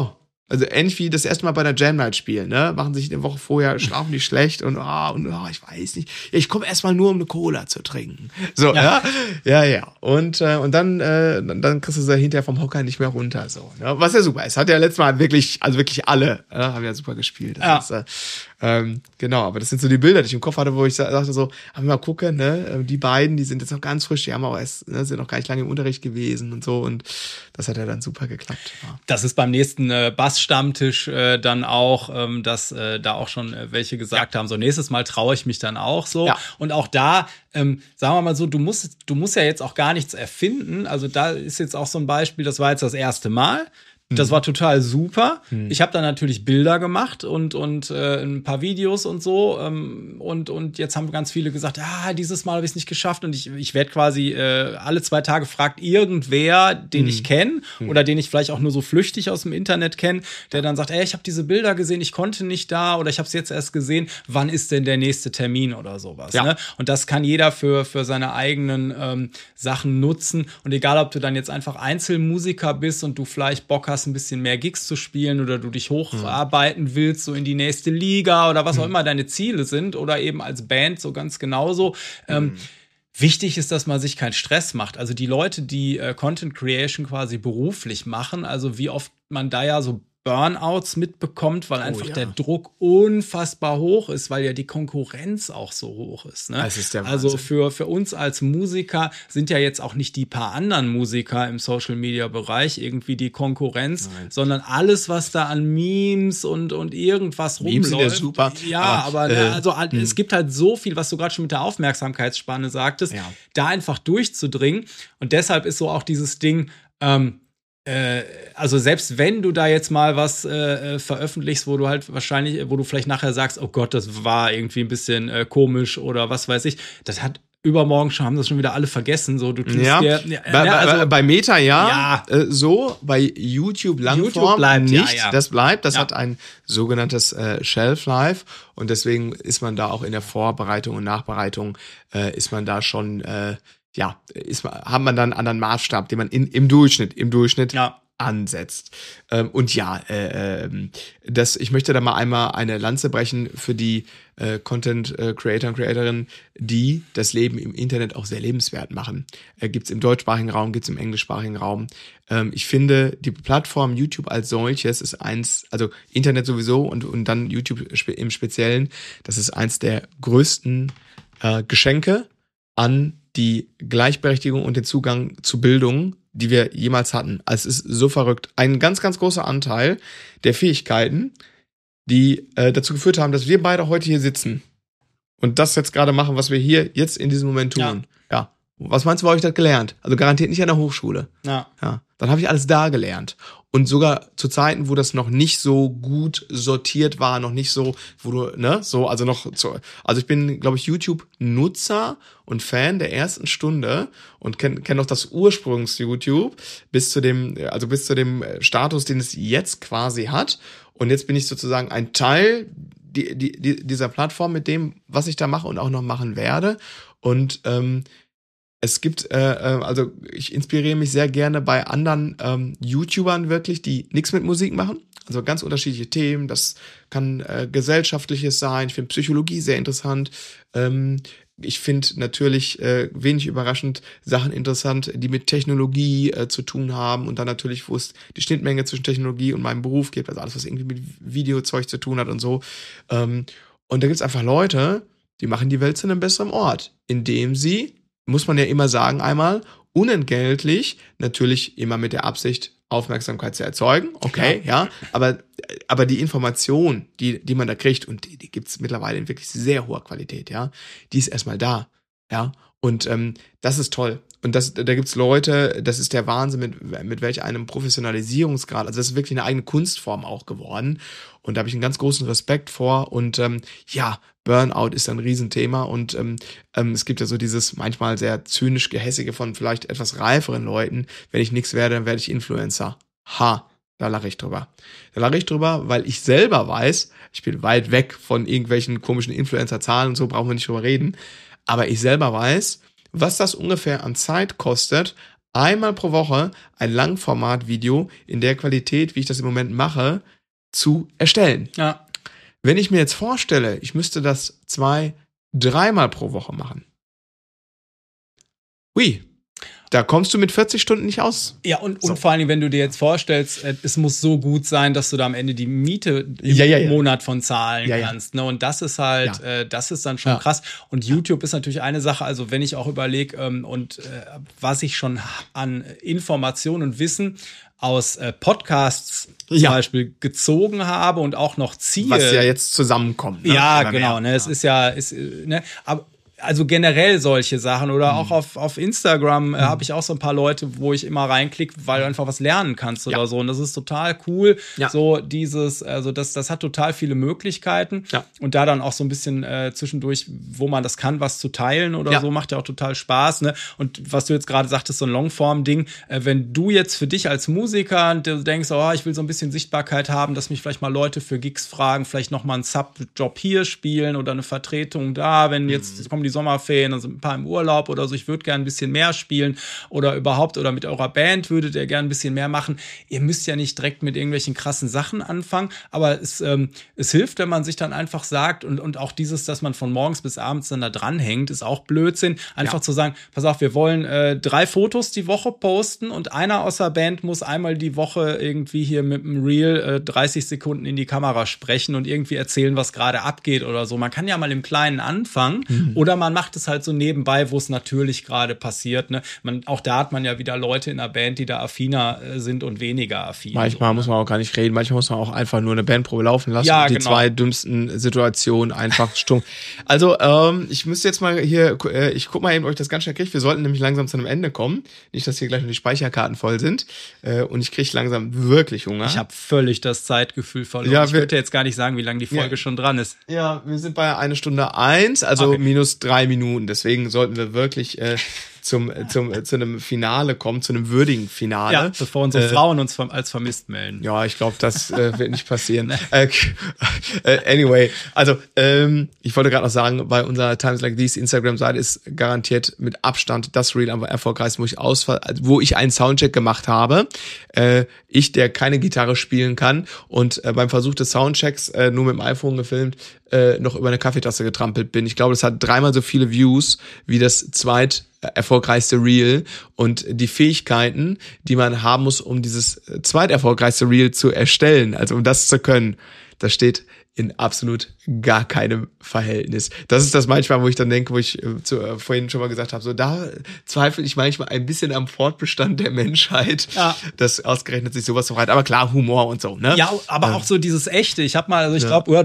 Also ähnlich wie das erste Mal bei der Jam Night spielen, ne? Machen sich eine Woche vorher, schlafen die schlecht und ich weiß nicht. Ja, ich komme erstmal nur, um eine Cola zu trinken. So, ja. Ja. Und dann kriegst du sie hinterher vom Hocker nicht mehr runter. So, ne? Was ja super ist. Hat ja letztes Mal wirklich alle, haben ja super gespielt. Das ist, genau, aber das sind so die Bilder, die ich im Kopf hatte, wo ich sagte so, mal gucken, ne? Die beiden, die sind jetzt noch ganz frisch, die haben auch erst, ne, sind noch gar nicht lange im Unterricht gewesen und so, und das hat ja dann super geklappt. Ja. Das ist beim nächsten Bass-Stammtisch dann auch, dass da auch schon welche gesagt haben, so nächstes Mal traue ich mich dann auch so. Ja. Und auch da, sagen wir mal so, du musst ja jetzt auch gar nichts erfinden. Also da ist jetzt auch so ein Beispiel, das war jetzt das erste Mal. Das war total super. Ich habe da natürlich Bilder gemacht und ein paar Videos und so. Und jetzt haben ganz viele gesagt, dieses Mal habe ich es nicht geschafft. Und ich werde quasi alle 2 Tage gefragt, irgendwer, den ich kenne oder den ich vielleicht auch nur so flüchtig aus dem Internet kenne, der dann sagt, ich habe diese Bilder gesehen, ich konnte nicht da oder ich habe es jetzt erst gesehen. Wann ist denn der nächste Termin oder sowas? Ja. Ne? Und das kann jeder für seine eigenen Sachen nutzen. Und egal, ob du dann jetzt einfach Einzelmusiker bist und du vielleicht Bock hast, ein bisschen mehr Gigs zu spielen oder du dich hocharbeiten willst, so in die nächste Liga oder was auch immer deine Ziele sind oder eben als Band so ganz genauso. Wichtig ist, dass man sich keinen Stress macht. Also die Leute, die Content Creation quasi beruflich machen, also wie oft man da ja so Burnouts mitbekommt, weil einfach der Druck unfassbar hoch ist, weil ja die Konkurrenz auch so hoch ist. Ne? Das ist der Wahnsinn. Also für uns als Musiker sind ja jetzt auch nicht die paar anderen Musiker im Social-Media-Bereich irgendwie die Konkurrenz, sondern alles, was da an Memes und irgendwas rumläuft. Memes sind ja super. Ja, aber es gibt halt so viel, was du gerade schon mit der Aufmerksamkeitsspanne sagtest, da einfach durchzudringen. Und deshalb ist so auch dieses Ding, also selbst wenn du da jetzt mal was veröffentlichst, wo du vielleicht nachher sagst, oh Gott, das war irgendwie ein bisschen komisch oder was weiß ich, das hat übermorgen haben das schon wieder alle vergessen. So, du tust bei Meta so, bei YouTube Langform bleibt, nicht. Das bleibt, das hat ein sogenanntes Shelf Life, und deswegen ist man da auch in der Vorbereitung und Nachbereitung ist man da schon haben wir dann einen anderen Maßstab, den man im Durchschnitt ansetzt. Ich möchte da mal einmal eine Lanze brechen für die Content Creator und Creatorinnen, die das Leben im Internet auch sehr lebenswert machen. Gibt's im deutschsprachigen Raum, gibt's im englischsprachigen Raum. Ich finde, die Plattform YouTube als solches ist also Internet sowieso und dann YouTube im Speziellen, das ist eins der größten Geschenke an die Gleichberechtigung und den Zugang zu Bildung, die wir jemals hatten. Also es ist so verrückt. Ein ganz, ganz großer Anteil der Fähigkeiten, die dazu geführt haben, dass wir beide heute hier sitzen und das jetzt gerade machen, was wir hier jetzt in diesem Moment tun. Ja. Was meinst du, wo habe ich das gelernt? Also garantiert nicht an der Hochschule. Ja. Dann habe ich alles da gelernt. Und sogar zu Zeiten, wo das noch nicht so gut sortiert war, noch nicht so, also ich bin, glaube ich, YouTube-Nutzer und Fan der ersten Stunde und kenn noch das Ursprungs-YouTube bis zu dem Status, den es jetzt quasi hat. Und jetzt bin ich sozusagen ein Teil dieser Plattform mit dem, was ich da mache und auch noch machen werde. Und es gibt, also ich inspiriere mich sehr gerne bei anderen YouTubern wirklich, die nichts mit Musik machen. Also ganz unterschiedliche Themen. Das kann Gesellschaftliches sein. Ich finde Psychologie sehr interessant. Ich finde natürlich wenig überraschend Sachen interessant, die mit Technologie zu tun haben. Und dann natürlich, wo es die Schnittmenge zwischen Technologie und meinem Beruf gibt. Also alles, was irgendwie mit Videozeug zu tun hat und so. Und da gibt's einfach Leute, die machen die Welt zu einem besseren Ort, indem sie, muss man ja immer sagen, einmal unentgeltlich, natürlich immer mit der Absicht, Aufmerksamkeit zu erzeugen, okay, ja, aber die Information, die man da kriegt, und die gibt's mittlerweile in wirklich sehr hoher Qualität, ja, die ist erstmal da, ja, und das ist toll. Und da gibt's Leute, das ist der Wahnsinn, mit welch einem Professionalisierungsgrad, also das ist wirklich eine eigene Kunstform auch geworden. Und da habe ich einen ganz großen Respekt vor. Und Burnout ist ein Riesenthema. Und es gibt ja so dieses manchmal sehr zynisch Gehässige von vielleicht etwas reiferen Leuten. Wenn ich nichts werde, dann werde ich Influencer. Da lache ich drüber. Weil ich selber weiß, ich bin weit weg von irgendwelchen komischen Influencer-Zahlen und so, brauchen wir nicht drüber reden. Aber ich selber weiß, was das ungefähr an Zeit kostet, einmal pro Woche ein Langformat-Video in der Qualität, wie ich das im Moment mache, zu erstellen. Ja. Wenn ich mir jetzt vorstelle, ich müsste das 2-3 Mal pro Woche machen. Ui, da kommst du mit 40 Stunden nicht aus. Ja, und vor allem, wenn du dir jetzt vorstellst, es muss so gut sein, dass du da am Ende die Miete im Monat von zahlen kannst. Ne? Und das ist halt, das ist dann schon krass. Und YouTube ist natürlich eine Sache, also wenn ich auch überlege, was ich schon an Informationen und Wissen aus Podcasts zum Beispiel gezogen habe und auch noch ziehe. Was ja jetzt zusammenkommt. Ne? Ja, genau. Ne? Es ist aber also generell solche Sachen oder auch auf Instagram habe ich auch so ein paar Leute, wo ich immer reinklicke, weil du einfach was lernen kannst oder so. Und das ist total cool. Ja. So das hat total viele Möglichkeiten. Ja. Und da dann auch so ein bisschen zwischendurch, wo man das kann, was zu teilen oder so, macht ja auch total Spaß. Ne? Und was du jetzt gerade sagtest, so ein Longform-Ding, wenn du jetzt für dich als Musiker du denkst, ich will so ein bisschen Sichtbarkeit haben, dass mich vielleicht mal Leute für Gigs fragen, vielleicht noch mal einen Sub-Job hier spielen oder eine Vertretung da, wenn jetzt kommen die Sommerferien, dann sind ein paar im Urlaub oder so, ich würde gerne ein bisschen mehr spielen oder überhaupt oder mit eurer Band würdet ihr gerne ein bisschen mehr machen. Ihr müsst ja nicht direkt mit irgendwelchen krassen Sachen anfangen, aber es hilft, wenn man sich dann einfach sagt und auch dieses, dass man von morgens bis abends dann da dranhängt, ist auch Blödsinn. Einfach zu sagen, pass auf, wir wollen 3 Fotos die Woche posten und einer aus der Band muss einmal die Woche irgendwie hier mit einem Reel 30 Sekunden in die Kamera sprechen und irgendwie erzählen, was gerade abgeht oder so. Man kann ja mal im Kleinen anfangen oder man macht es halt so nebenbei, wo es natürlich gerade passiert. Ne? Auch da hat man ja wieder Leute in der Band, die da affiner sind und weniger affin. Manchmal muss man auch gar nicht reden, manchmal muss man auch einfach nur eine Bandprobe laufen lassen und die 2 dümmsten Situationen einfach stumm. Also ich müsste jetzt mal hier, ich guck mal eben, ob ich das ganz schnell kriege. Wir sollten nämlich langsam zu einem Ende kommen. Nicht, dass hier gleich noch die Speicherkarten voll sind. Und ich kriege langsam wirklich Hunger. Ich habe völlig das Zeitgefühl verloren. Ja, ich würde jetzt gar nicht sagen, wie lange die Folge schon dran ist. Ja, wir sind bei 1 Stunde 1, also minus 3 Minuten. Deswegen sollten wir wirklich zu einem Finale kommen, zu einem würdigen Finale. Ja, bevor unsere Frauen uns als vermisst melden. Ja, ich glaube, das wird nicht passieren. Anyway, also ich wollte gerade noch sagen, bei unserer Times Like These Instagram-Seite ist garantiert mit Abstand das Reel am erfolgreichsten, wo ich einen Soundcheck gemacht habe. Ich, der keine Gitarre spielen kann und beim Versuch des Soundchecks nur mit dem iPhone gefilmt, noch über eine Kaffeetasse getrampelt bin. Ich glaube, das hat 3-mal so viele Views wie das erfolgreichste Reel und die Fähigkeiten, die man haben muss, um dieses zweiterfolgreichste Reel zu erstellen, also um das zu können, das steht in absolut gar keinem Verhältnis. Das ist das manchmal, wo ich dann denke, wo ich vorhin schon mal gesagt habe, so da zweifle ich manchmal ein bisschen am Fortbestand der Menschheit, dass ausgerechnet sich sowas verbreitet. Aber klar, Humor und so, ne? Ja, aber auch so dieses Echte. Ich habe mal, also ich glaube,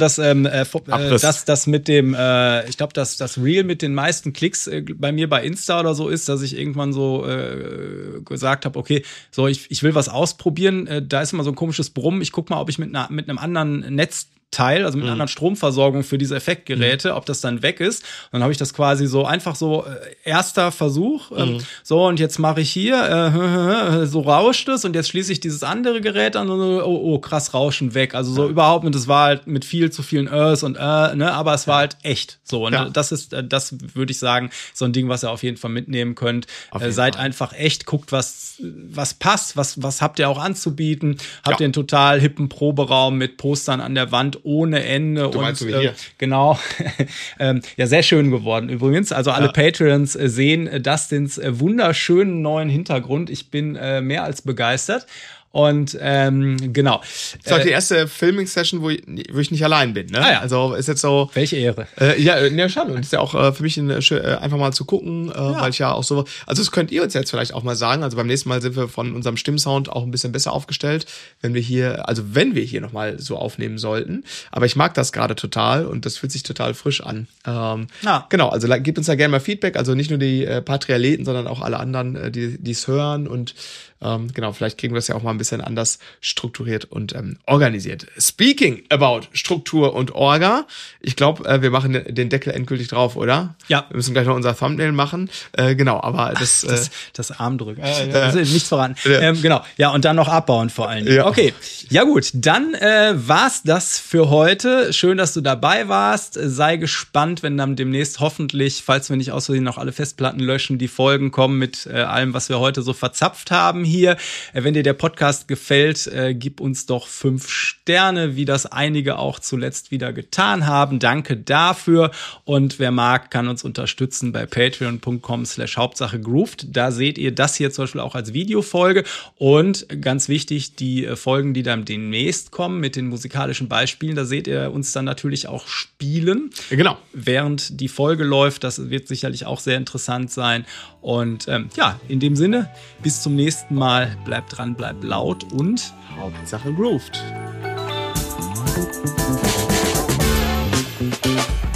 das mit dem, ich glaube, dass das Reel mit den meisten Klicks bei mir bei Insta oder so ist, dass ich irgendwann so gesagt habe, okay, so ich will was ausprobieren. Da ist immer so ein komisches Brummen. Ich guck mal, ob ich mit einem anderen Netzteil, also mit einer anderen Stromversorgung für diese Effektgeräte, ob das dann weg ist. Und dann habe ich das quasi so einfach so erster Versuch. So, und jetzt mache ich hier, so rauscht es und jetzt schließe ich dieses andere Gerät an und so, krass, Rauschen weg. Also so überhaupt nicht, das war halt mit viel zu vielen und ne, aber es war halt echt. So, und das würde ich sagen, so ein Ding, was ihr auf jeden Fall mitnehmen könnt. Seid einfach echt, guckt, was passt, was habt ihr auch anzubieten. Habt ihr einen total hippen Proberaum mit Postern an der Wand ohne Ende. Du meinst, so wie hier. Genau. Ja, sehr schön geworden übrigens. Also alle Patreons sehen Dustins wunderschönen neuen Hintergrund. Ich bin mehr als begeistert. Und genau. Das ist auch die erste Filming-Session, wo ich nicht allein bin. Ne? Ah ja. Also ist jetzt so. Welche Ehre. Ja, schade. Und ist ja auch für mich einfach mal zu gucken, weil ich ja auch so. Also das könnt ihr uns jetzt vielleicht auch mal sagen. Also beim nächsten Mal sind wir von unserem Stimmsound auch ein bisschen besser aufgestellt, wenn wir hier nochmal so aufnehmen sollten. Aber ich mag das gerade total und das fühlt sich total frisch an. Genau, also gebt uns da gerne mal Feedback. Also nicht nur die Patrialeten, sondern auch alle anderen, die es hören und genau, vielleicht kriegen wir das ja auch mal ein bisschen anders strukturiert und organisiert. Speaking about Struktur und Orga, ich glaube, wir machen den Deckel endgültig drauf, oder? Ja. Wir müssen gleich noch unser Thumbnail machen. Genau, aber das Armdrücken. Nichts voran. Genau. Ja, und dann noch abbauen vor allen Dingen. Ja. Okay. Ja gut, dann war's das für heute. Schön, dass du dabei warst. Sei gespannt, wenn dann demnächst hoffentlich, falls wir nicht aus Versehen noch alle Festplatten löschen, die Folgen kommen mit allem, was wir heute so verzapft haben hier. Wenn dir der Podcast gefällt, gib uns doch 5 Sterne, wie das einige auch zuletzt wieder getan haben. Danke dafür. Und wer mag, kann uns unterstützen bei patreon.com/hauptsachegrooved. Da seht ihr das hier zum Beispiel auch als Videofolge. Und ganz wichtig, die Folgen, die dann demnächst kommen mit den musikalischen Beispielen, da seht ihr uns dann natürlich auch spielen. Genau. Während die Folge läuft, das wird sicherlich auch sehr interessant sein. Und ja, in dem Sinne, bis zum nächsten Mal. Bleibt dran, bleibt laut und Hauptsache grooved.